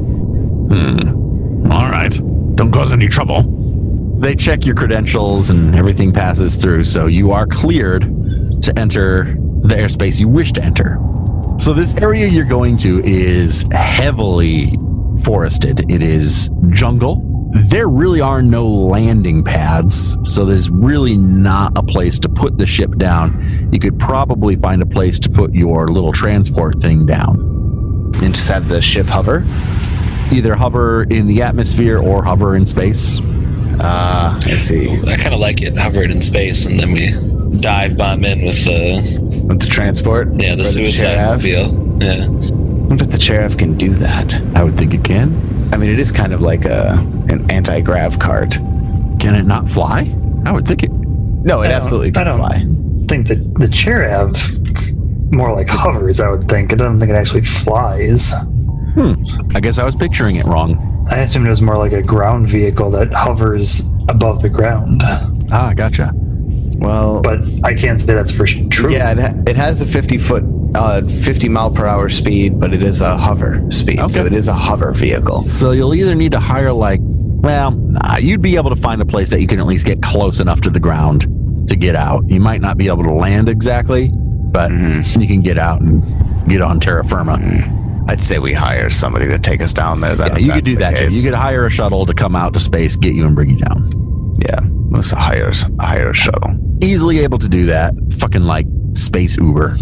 Hmm. All right. Don't cause any trouble. They check your credentials and everything passes through, so you are cleared to enter the airspace you wish to enter. So this area you're going to is heavily forested. It is jungle. There really are no landing pads, so there's really not a place to put the ship down. You could probably find a place to put your little transport thing down. And just have the ship hover? Either hover in the atmosphere or hover in space. Ah, uh, I see. I kind of like it, hover it in space, and then we dive bomb in with the... With the transport? Yeah, the Or suicide Cheraf? mobile. Yeah. I wonder if the Cheraf can do that. I would think it can. I mean, it is kind of like a an anti-grav cart. Can it not fly? I would think it... No, it I don't- absolutely I can don't fly. think that the Cheraf more like hovers, I would think. I don't think it actually flies. Hmm. I guess I was picturing it wrong. I assumed it was more like a ground vehicle that hovers above the ground. Ah, gotcha. Well, But I can't say that's for true. yeah, it, ha- it has a fifty foot, uh, fifty mile per hour speed, but it is a hover speed, so Okay. it is a hover vehicle. So you'll either need to hire like, well, uh, you'd be able to find a place that you can at least get close enough to the ground to get out. You might not be able to land exactly, but you can get out and get on terra firma. I'd say we hire somebody to take us down there. Then, Yeah, if you that's could do the that. case. You could hire a shuttle to come out to space, get you, and bring you down. Yeah, let's hire hire a shuttle. Easily able to do that. Fucking like space Uber.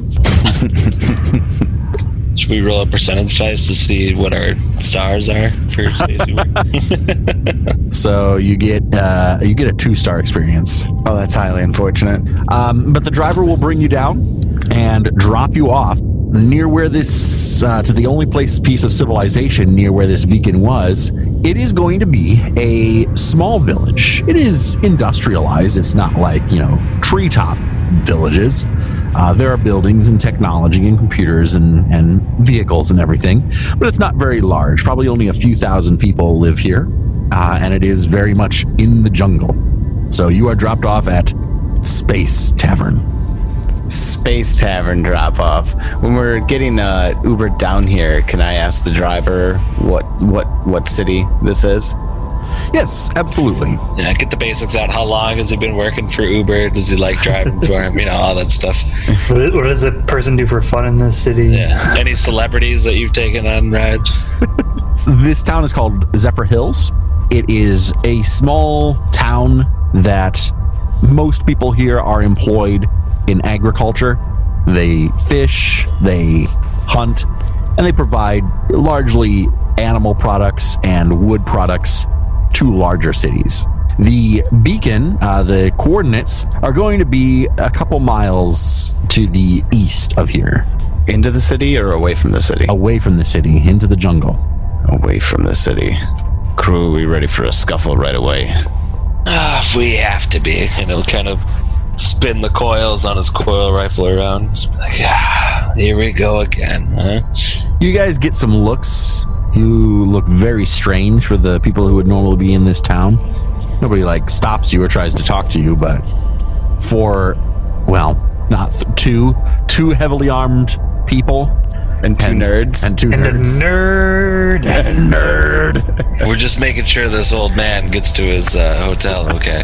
Should we roll a percentage dice to see what our stars are for space Uber? So you get uh, you get a two star experience. Oh, that's highly unfortunate. Um, but the driver will bring you down and drop you off near where this, uh, to the only place piece of civilization near where this beacon was. It is going to be a small village. It is industrialized. It's not like, you know, treetop villages. Uh, there are buildings and technology and computers and, and vehicles and everything, but it's not very large. Probably only a few thousand people live here, uh, and it is very much in the jungle. So you are dropped off at Space Tavern. Space Tavern drop off. When we're getting uh, Uber down here, can I ask the driver what what what city this is? Yes, absolutely. Yeah, get the basics out. How long has he been working for Uber? Does he like driving for him? You know, all that stuff. What, what does a person do for fun in this city? Yeah. Any celebrities that you've taken on rides? This town is called Zephyr Hills. It is a small town that most people here are employed in agriculture. They fish, they hunt, and they provide largely animal products and wood products to larger cities. The beacon, uh, the coordinates, are going to be a couple miles to the east of here, Into the city or away from the city? away from the city, into the jungle. Away from the city. Crew, we ready for a scuffle right away? Ah, if we have to be. And he'll kind of spin the coils on his coil rifle around. Just be like, yeah, here we go again, huh? You guys get some looks. You look very strange for the people who would normally be in this town. Nobody like stops you or tries to talk to you, but for, well, not th- two, two heavily armed people And two and nerds. and two And a nerds. nerd. Nerd. We're just making sure this old man gets to his uh, hotel, okay?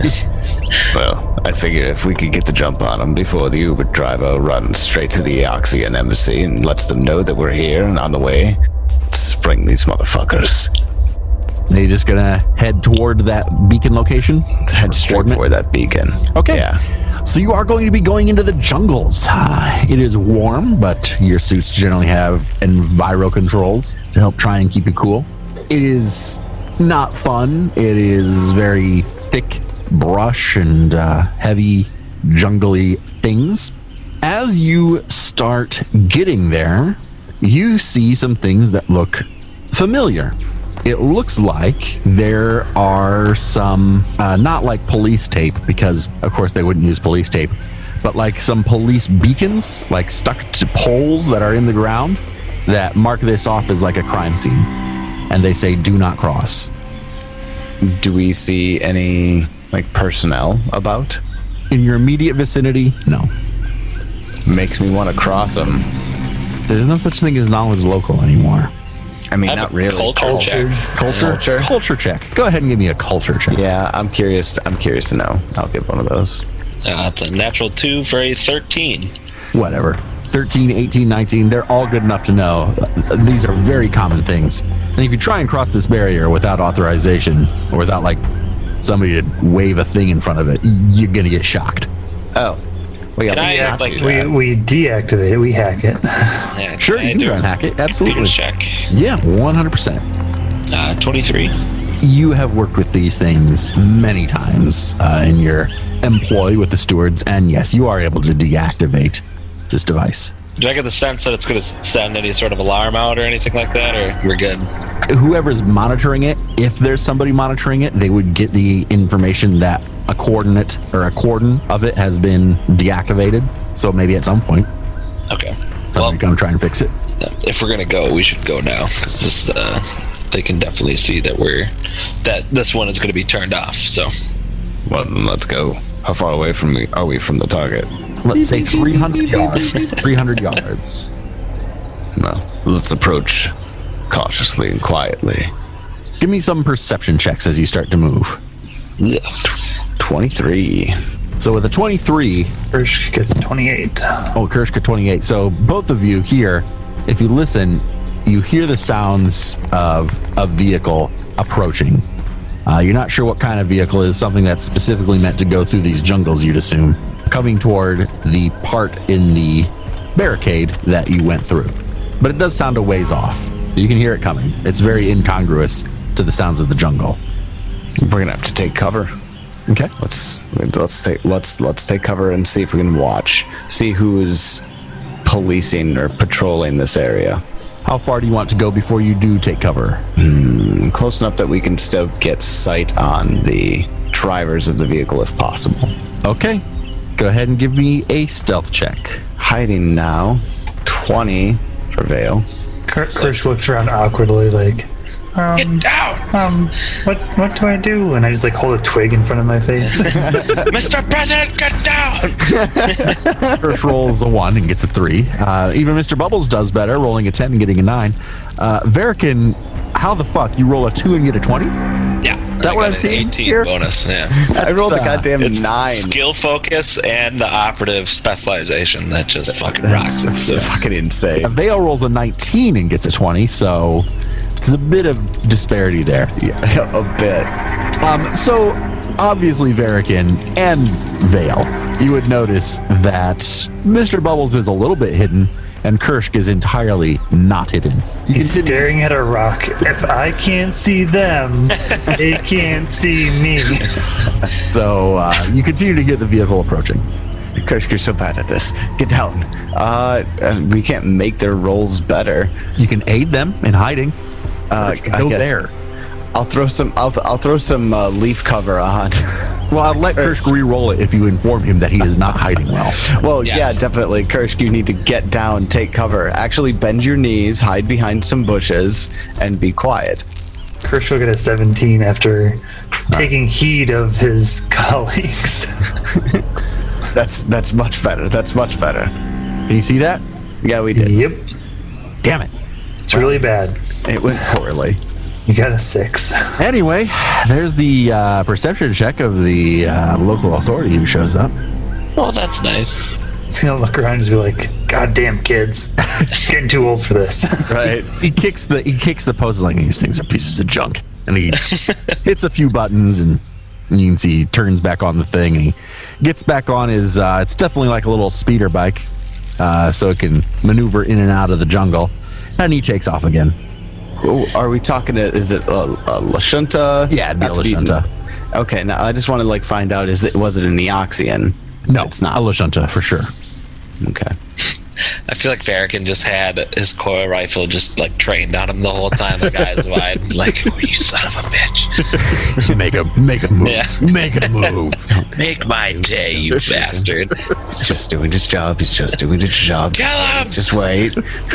Well, I figure if we could get the jump on them before the Uber driver runs straight to the Eoxian embassy and lets them know that we're here and on the way, let's spring these motherfuckers. Are you just gonna head toward that beacon location? Let's head straight Coordinate? for that beacon. Okay. Yeah. So you are going to be going into the jungles. Uh, it is warm, but your suits generally have enviro controls to help try and keep you cool. It is not fun. It is very thick brush and uh, heavy jungly things. As you start getting there, you see some things that look familiar. it looks like there are some, uh, not like police tape, because of course they wouldn't use police tape, but like some police beacons, like stuck to poles that are in the ground that mark this off as like a crime scene. And they say, do not cross. Do we see any like personnel about? In your immediate vicinity, no. Makes me want to cross them. There's no such thing as knowledge local anymore. I mean, I have not a really. culture Culture. check. Culture? Culture? Culture check. Go ahead and give me a culture check. Yeah, I'm curious. I'm curious to know. I'll give one of those. Uh, it's a natural two for a thirteen. Whatever. thirteen, eighteen, nineteen, they're all good enough to know. These are very common things. And if you try and cross this barrier without authorization, or without like somebody to wave a thing in front of it, you're gonna get shocked. Oh, we got Can I, not like, do We, that. we deactivate it. We hack it. Yeah, Sure, can I you can do try and a hack it. computer Absolutely. check. Yeah, one hundred percent. Uh, twenty-three. You have worked with these things many times uh, in your employ with the stewards, and yes, you are able to deactivate this device. Do I get the sense that it's going to send any sort of alarm out or anything like that, or we're good? Whoever's monitoring it, if there's somebody monitoring it, they would get the information that a coordinate or a cordon of it has been deactivated. So maybe at some point, Okay. somebody Well, come try and fix it. if we're going to go, we should go now, because this, uh, they can definitely see that we're, that this one is going to be turned off, so. Well, then let's go. How far away from the are we from the target? Let's say three hundred yards. three hundred yards. Well, let's approach cautiously and quietly. Give me some perception checks as you start to move. Yeah. twenty-three. So with a twenty-three, Hirsch gets twenty-eight. oh, Kirschka twenty-eight. So both of you here, if you listen, you hear the sounds of a vehicle approaching. Uh, you're not sure what kind of vehicle it is, something that's specifically meant to go through these jungles, you'd assume, coming toward the part in the barricade that you went through. But it does sound a ways off. You can hear it coming. It's very incongruous to the sounds of the jungle. We're gonna have to take cover. Okay. Let's let's take let's let's take cover and see if we can watch, see who is policing or patrolling this area. How far do you want to go before you do take cover? Mm, close enough that we can still get sight on the drivers of the vehicle if possible. Okay. Go ahead and give me a stealth check. Hiding now. twenty for Vale. Hirsch looks around awkwardly, like, um, Get down! um, what, what do I do? And I just like hold a twig in front of my face. Mister President, get down! First rolls a one and gets a three. Uh, even Mister Bubbles does better, rolling a ten and getting a nine. Uh, Verican, how the fuck? You roll a two and get a twenty? Yeah. That I what got I'm an seeing eighteen here? bonus, yeah. I rolled a uh, goddamn It's nine. skill focus and the operative specialization that just fucking That's rocks it. So. fucking insane. Vale rolls a nineteen and gets a twenty, so there's a bit of disparity there. Yeah, a bit. Um, so obviously Verican and Vale, you would notice that Mister Bubbles is a little bit hidden and Kirsch is entirely not hidden. You He's continue- staring at a rock. If I can't see them, they can't see me. so uh, you continue to get the vehicle approaching. Kirsch, you're so bad at this. Get down. Uh, uh, we can't make their rolls better. You can aid them in hiding. Uh, Kirsch can I go guess there. I'll throw some. I'll, I'll throw some uh, leaf cover on. Well, I'll let Kirsch re-roll it if you inform him that he is not hiding well. Well, Yeah. yeah, definitely. Kirsch, you need to get down, take cover. Actually, bend your knees, hide behind some bushes, and be quiet. Hirsch will get a seventeen after taking heed of his colleagues. That's that's much better. That's much better. Can you see that? Yeah, we did. Yep, Damn it. it's really bad. It went poorly. You got a six. Anyway, there's the uh, perception check of the uh, local authority who shows up. Oh, that's nice. He's gonna look around and just be like, "Goddamn kids, getting too old for this." Right. He kicks the he kicks the posts like these things are pieces of junk, and he hits a few buttons, and you can see he turns back on the thing, and he gets back on his. Uh, it's definitely like a little speeder bike, uh, so it can maneuver in and out of the jungle, and he takes off again. Oh, are we talking to? Is it uh, uh, Lashunta? Yeah, it'd be Not to Lashunta. Okay, now I just want to like find out. Is it was it an Eoxian? No, it's not. a Lashunta for sure. Okay. I feel like Farrakhan just had his coil rifle just like trained on him the whole time, like eyes wide, like, oh, you son of a bitch. make a make a move. Yeah. Make a move. Make my day, you bastard. He's just doing his job. He's just doing his job. Kill him! Just wait.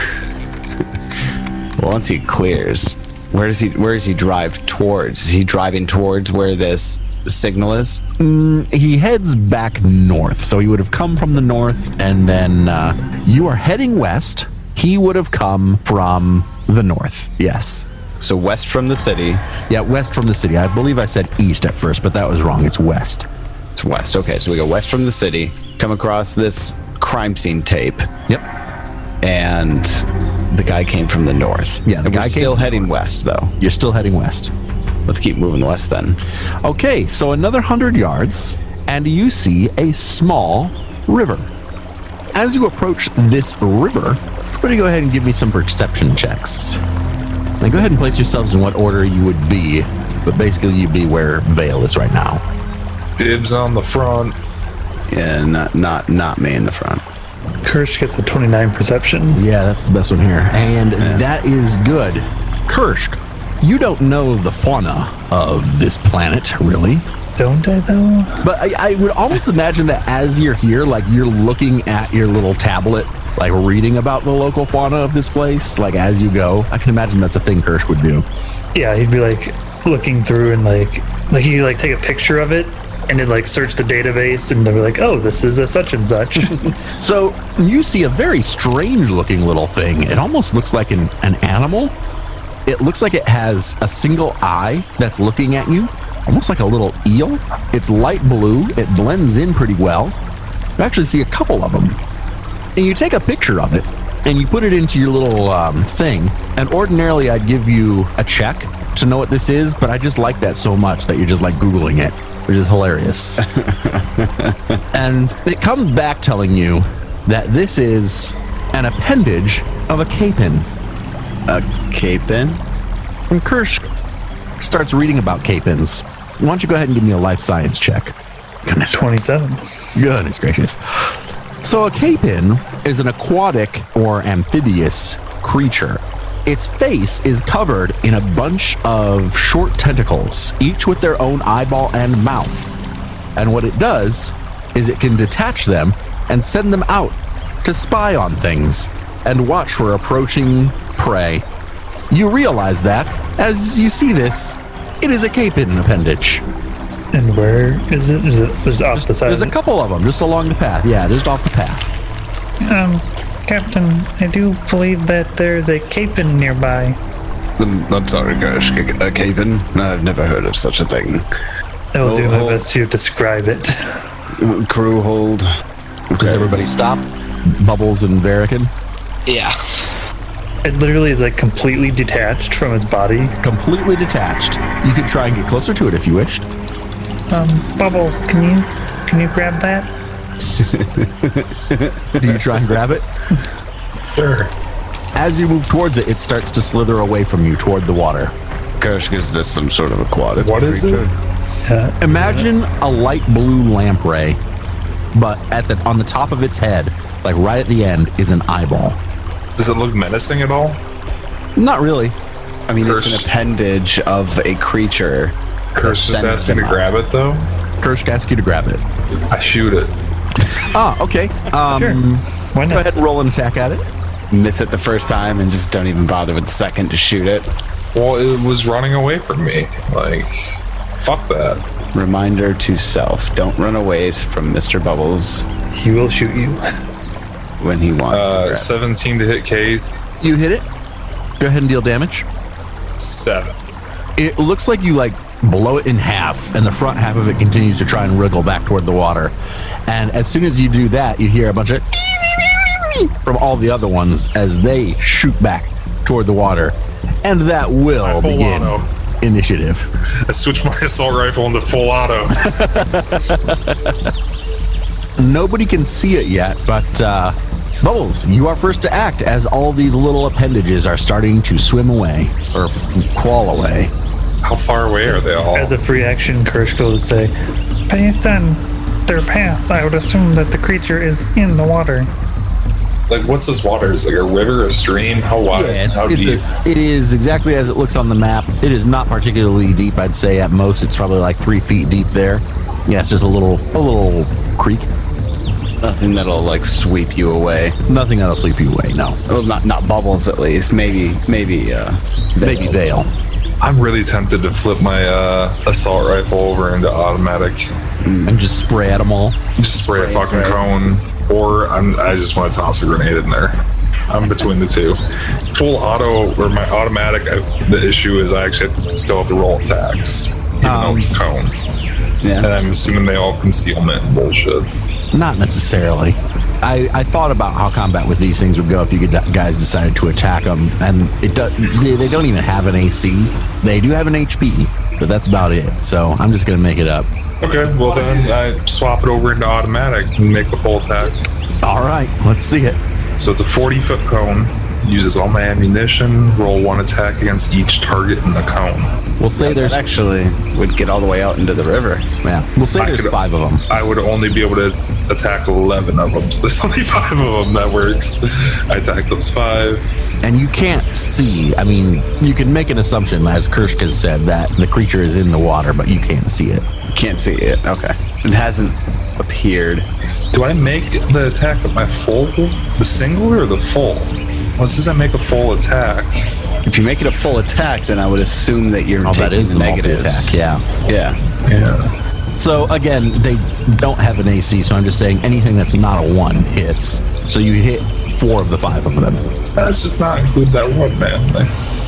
Well, once he clears, where does he where does he drive towards? Is he driving towards where this signal is? Mm, he heads back north, so he would have come from the north, and then uh, you are heading west. He would have come from the north. Yes. So west from the city. Yeah, west from the city. I believe I said east at first, but that was wrong. It's west. It's west. Okay, so we go west from the city, come across this crime scene tape, Yep. and the guy came from the north. Yeah, the and guy we're came still from the heading west, though. You're still heading west. Let's keep moving west then. Okay, so another hundred yards, and you see a small river. As you approach this river, everybody go ahead and give me some perception checks. Now go ahead and place yourselves in what order you would be, but basically you'd be where Vale is right now. Dibs on the front. Yeah, not not not me in the front. Kirsch gets a twenty-nine perception. Yeah, that's the best one here. And that is good. Kirsch, you don't know the fauna of this planet, really. Don't I, though? But I, I would almost imagine that as you're here, like you're looking at your little tablet, like reading about the local fauna of this place, like as you go. I can imagine that's a thing Kirsch would do. Yeah, he'd be like looking through and like, like he'd like take a picture of it and it'd like search the database and they'd be like, oh, this is a such and such. So you see a very strange looking little thing. It almost looks like an, an animal. It looks like it has a single eye that's looking at you, almost like a little eel. It's light blue. It blends in pretty well. You actually see a couple of them. And you take a picture of it and you put it into your little um, thing. And ordinarily I'd give you a check to know what this is, but I just like that so much that you're just like Googling it, which is hilarious. And it comes back telling you that this is an appendage of a capon. A capon? And Kirsch starts reading about capons. Why don't you go ahead and give me a life science check? Goodness, twenty-seven. goodness gracious. So a capon is an aquatic or amphibious creature. Its face is covered in a bunch of short tentacles, each with their own eyeball and mouth. And what it does is it can detach them and send them out to spy on things and watch for approaching prey. You realize that as you see this, it is a capon appendage. And where is it? Is it there's off the side? There's a couple of them just along the path. Yeah, just off the path. Um, Captain, I do believe that there's a capon nearby. I'm, I'm sorry, Gersh. A capon? I've never heard of such a thing. I will Oh, do my oh. best to describe it. Crew hold. Does everybody stop? Bubbles and Varican? Yeah. It literally is like completely detached from its body. Completely detached. You can try and get closer to it if you wished. Um, Bubbles, can you can you grab that? Do you try and grab it? Sure. As you move towards it, it starts to slither away from you toward the water. Gersh, is this some sort of aquatic What is creature? it? Uh, Imagine a light blue lamprey, but at the on the top of its head, like right at the end, is an eyeball. Does it look menacing at all? Not really. I mean, it's Gersh. an appendage of a creature. Curse just Send asked me to them grab it, though. Kirsch asks you to grab it. I shoot it. Ah, okay. Um, Sure. Why Go not? ahead and roll an attack at it. Miss it the first time and just don't even bother with the second to shoot it. Well, it was running away from me. Like, fuck that. Reminder to self: don't run away from Mister Bubbles He will shoot you. when he wants. to Uh, grab. seventeen to hit K. You hit it. Go ahead and deal damage. Seven. It looks like you like blow it in half, and the front half of it continues to try and wriggle back toward the water. And as soon as you do that, you hear a bunch of from all the other ones as they shoot back toward the water. And that will full begin auto. initiative. I switched my assault rifle into full auto. Nobody can see it yet, but uh, Bubbles, you are first to act as all these little appendages are starting to swim away or crawl away. How far away are they all? As a free action, Kirsch goes to say, based on their path, I would assume that the creature is in the water. like, what's this water? Is it like a river, a stream? How wide? Yeah, it's, How it, deep? it is exactly as it looks on the map. It is not particularly deep. I'd say at most it's probably like three feet deep there. Yeah, it's just a little a little creek. Nothing that'll like sweep you away. Nothing that'll sweep you away. No, Well, not not bubbles at least. Maybe maybe uh, maybe Vale. I'm really tempted to flip my uh, assault rifle over into automatic. And just spray at them all. Just spray, a fucking cone, or I'm, I just want to toss a grenade in there. I'm between the two. Full auto or my automatic. I, the issue is I actually have to, still have to roll attacks, even though it's a cone. Yeah. And I'm assuming they all concealment bullshit. Not necessarily. I, I thought about how combat with these things would go if you guys decided to attack them, and it does. They, they don't even have an A C. They do have an H P, but that's about it. So I'm just gonna make it up. Okay, well then I swap it over into automatic and make the full attack. All right, let's see it. So it's a forty foot cone. Uses all my ammunition. Roll one attack against each target in the cone. We'll say there's That actually would get all the way out into the river. yeah. We'll say I there's could- five of them. I would only be able to attack eleven of them. So there's only five of them. That works. I attack those five. And you can't see. I mean, you can make an assumption, as Kirsch has said, that the creature is in the water, but you can't see it. Can't see it. Okay. It hasn't appeared. Do I make the attack at my full, the single, or the full? Well, says I make a full attack. If you make it a full attack, then I would assume that you're Oh, taking that is the multi negatives. attack. Yeah. Yeah. Yeah. So again, they don't have an A C, so I'm just saying anything that's not a one hits. So you hit four of the five of them. Let's just not include that one man thing.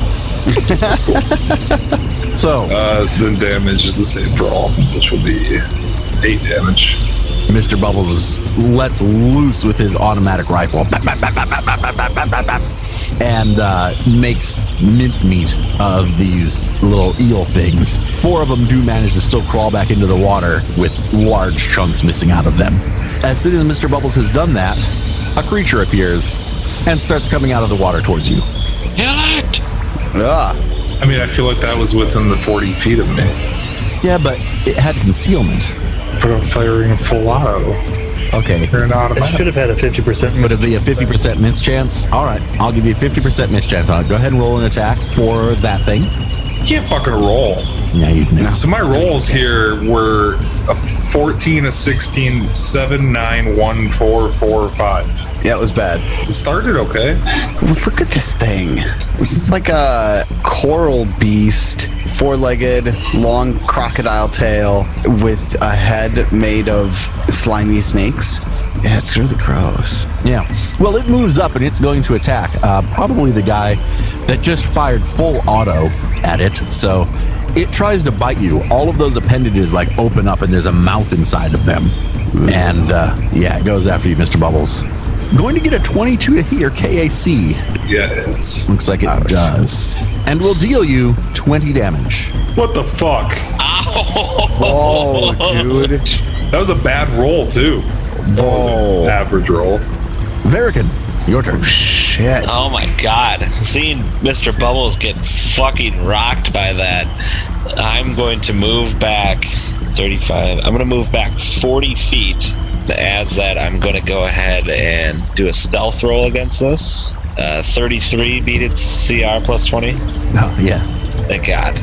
So Uh, the damage is the same for all, which will be eight damage. Mister Bubbles lets loose with his automatic rifle. Bap, bap, bap, bap, bap, bap, bap, bap, bap, bap, and uh, makes mincemeat of these little eel things. Four of them do manage to still crawl back into the water with large chunks missing out of them. As soon as Mister Bubbles has done that, a creature appears and starts coming out of the water towards you. Kill it! Ah. I mean, I feel like that was within the forty feet of me. Yeah, but it had concealment. But I'm firing a full auto. Okay. Or an It automatic. should have had a fifty percent. Would it be a fifty percent miss chance? All right, I'll give you a fifty percent miss chance on it. Go ahead and roll an attack for that thing. You can't fucking roll. Yeah, you can. So my rolls here were a fourteen, a sixteen, seven, nine, one, four, four, five. Yeah, it was bad. It started okay. Look at this thing. It's like a coral beast, four-legged, long crocodile tail with a head made of slimy snakes. Yeah, it's really gross. Yeah. Well, it moves up and it's going to attack. Uh, probably the guy that just fired full auto at it. So it tries to bite you. All of those appendages like open up and there's a mouth inside of them. And uh, yeah, it goes after you, Mister Bubbles. Going to get a twenty-two to hit your K A C. Yeah, it's. Looks like it does. And will deal you twenty damage. What the fuck? Oh, dude. That was a bad roll, too. That was Oh. an average roll. Verican, your turn. Shit. Oh my god. Seeing Mister Bubbles get fucking rocked by that, I'm going to move back thirty-five. I'm going to move back forty feet. As that, I'm going to go ahead and do a stealth roll against this. Uh, thirty-three beat its C R plus twenty. Oh, yeah. Thank God.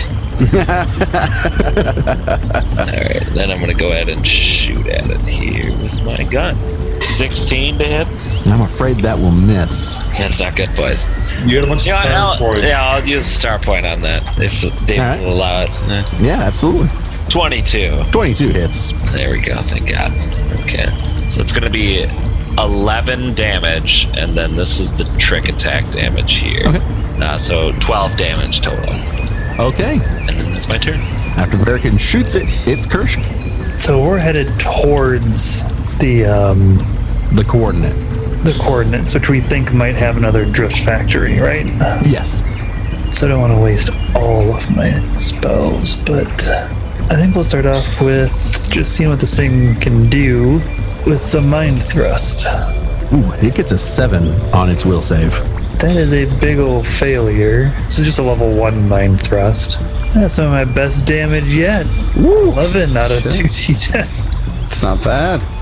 Alright, then I'm going to go ahead and shoot at it here with my gun. sixteen to hit. I'm afraid that will miss. That's not good, boys. You had a bunch You know of what, star I'll, points. yeah, I'll use a star point on that if Dave All right. will allow it. Eh. Yeah, absolutely. twenty-two. twenty-two hits. There we go, thank God. Okay. So it's going to be eleven damage, and then this is the trick attack damage here. Okay. Uh, so twelve damage total. Okay. And then it's my turn. After Verican shoots it, it's Kirsch. So we're headed towards the um, The coordinate. the coordinates, which we think might have another drift factory, right? Yes. So I don't want to waste all of my spells, but I think we'll start off with just seeing what this thing can do with the mind thrust. Ooh, it gets a seven on its will save. That is a big old failure. This is just a level one mind thrust. That's some of my best damage yet. eleven out of two d ten. It's not bad.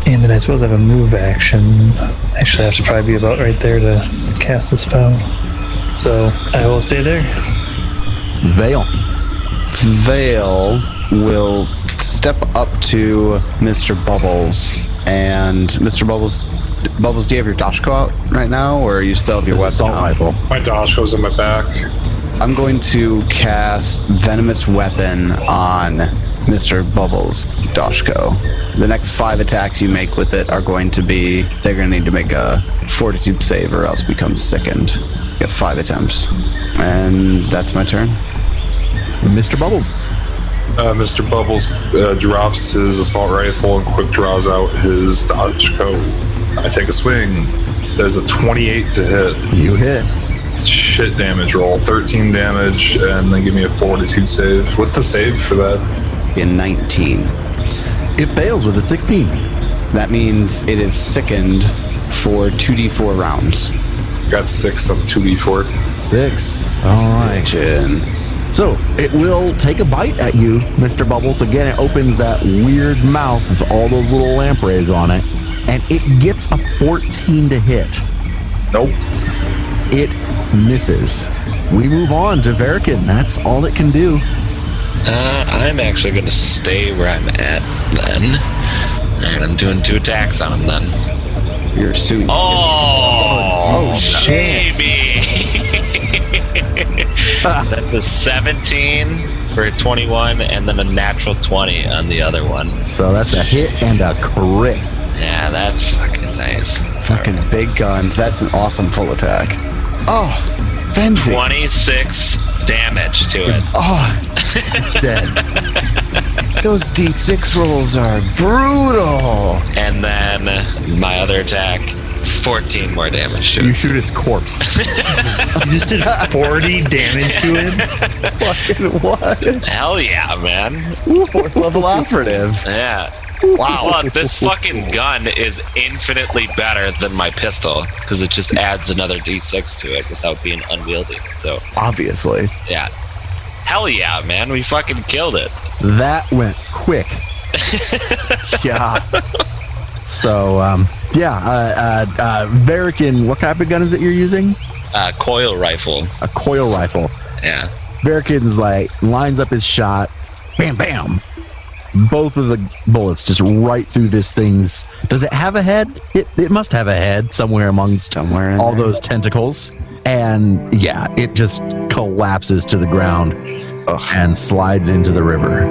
And then I suppose I have a move action. Actually, I have to probably be about right there to cast the spell. So I will stay there. Vale. Vale will step up to Mister Bubbles. And Mister Bubbles, Bubbles, do you have your Dashko out right now, or you still have your There's weapon assault out? rifle. My dash goes in my back. I'm going to cast Venomous Weapon on Mister Bubbles Dashko. The next five attacks you make with it are going to be, they're going to need to make a fortitude save or else become sickened. You have five attempts. And that's my turn. Mister Bubbles. Uh, Mister Bubbles uh, drops his assault rifle and quick draws out his dodge coat. I take a swing. There's a twenty-eight to hit. You hit. Shit damage roll. thirteen damage, and then give me a fortitude save. What's the save for that? In nineteen. It fails with a sixteen. That means it is sickened for two d four rounds. Got six on two d four. Six. All right. Action. So it will take a bite at you, Mister Bubbles. Again, it opens that weird mouth with all those little lampreys on it, and it gets a fourteen to hit. Nope. It misses. We move on to Verikin. That's all it can do. Uh, I'm actually going to stay where I'm at then. And I'm doing two attacks on him then. You're soon. Oh, Oh, shit. baby! That's a seventeen for a twenty-one, and then a natural twenty on the other one. So that's a hit and a crit. Yeah, that's fucking nice. Fucking big guns. That's an awesome full attack. Oh, Fenzi. twenty-six damage to it. Oh, It's dead. those d six rolls are brutal. And then my other attack, fourteen more damage to You it. shoot its corpse. You just did forty damage to it. Fucking what? Hell yeah, man. Fourth level operative. Yeah. Wow. Look, this fucking gun is infinitely better than my pistol because it just adds another d six to it without being unwieldy. So, Obviously. yeah. Hell yeah, man. We fucking killed it. That went quick. Yeah. So, um, yeah, uh, uh, uh, Verikin, what type of gun is it you're using? Uh, coil rifle. A coil rifle. Yeah. Verikin's like, lines up his shot. Bam, bam. Both of the bullets just right through this thing's. Does it have a head? It, it must have a head somewhere amongst Somewhere in all there. those tentacles. And yeah, it just collapses to the ground Ugh. and slides into the river.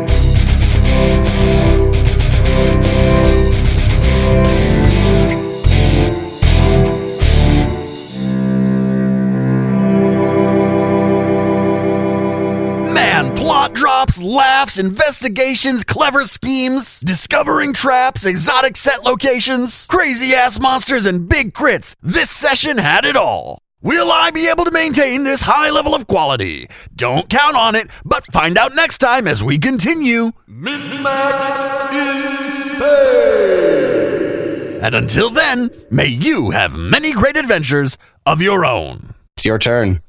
Man, plot drops, laughs, investigations, clever schemes, discovering traps, exotic set locations, crazy ass monsters, and big crits. This session had it all. Will I be able to maintain this high level of quality? Don't count on it, but find out next time as we continue. Min-Max in Space! And until then, may you have many great adventures of your own. It's your turn.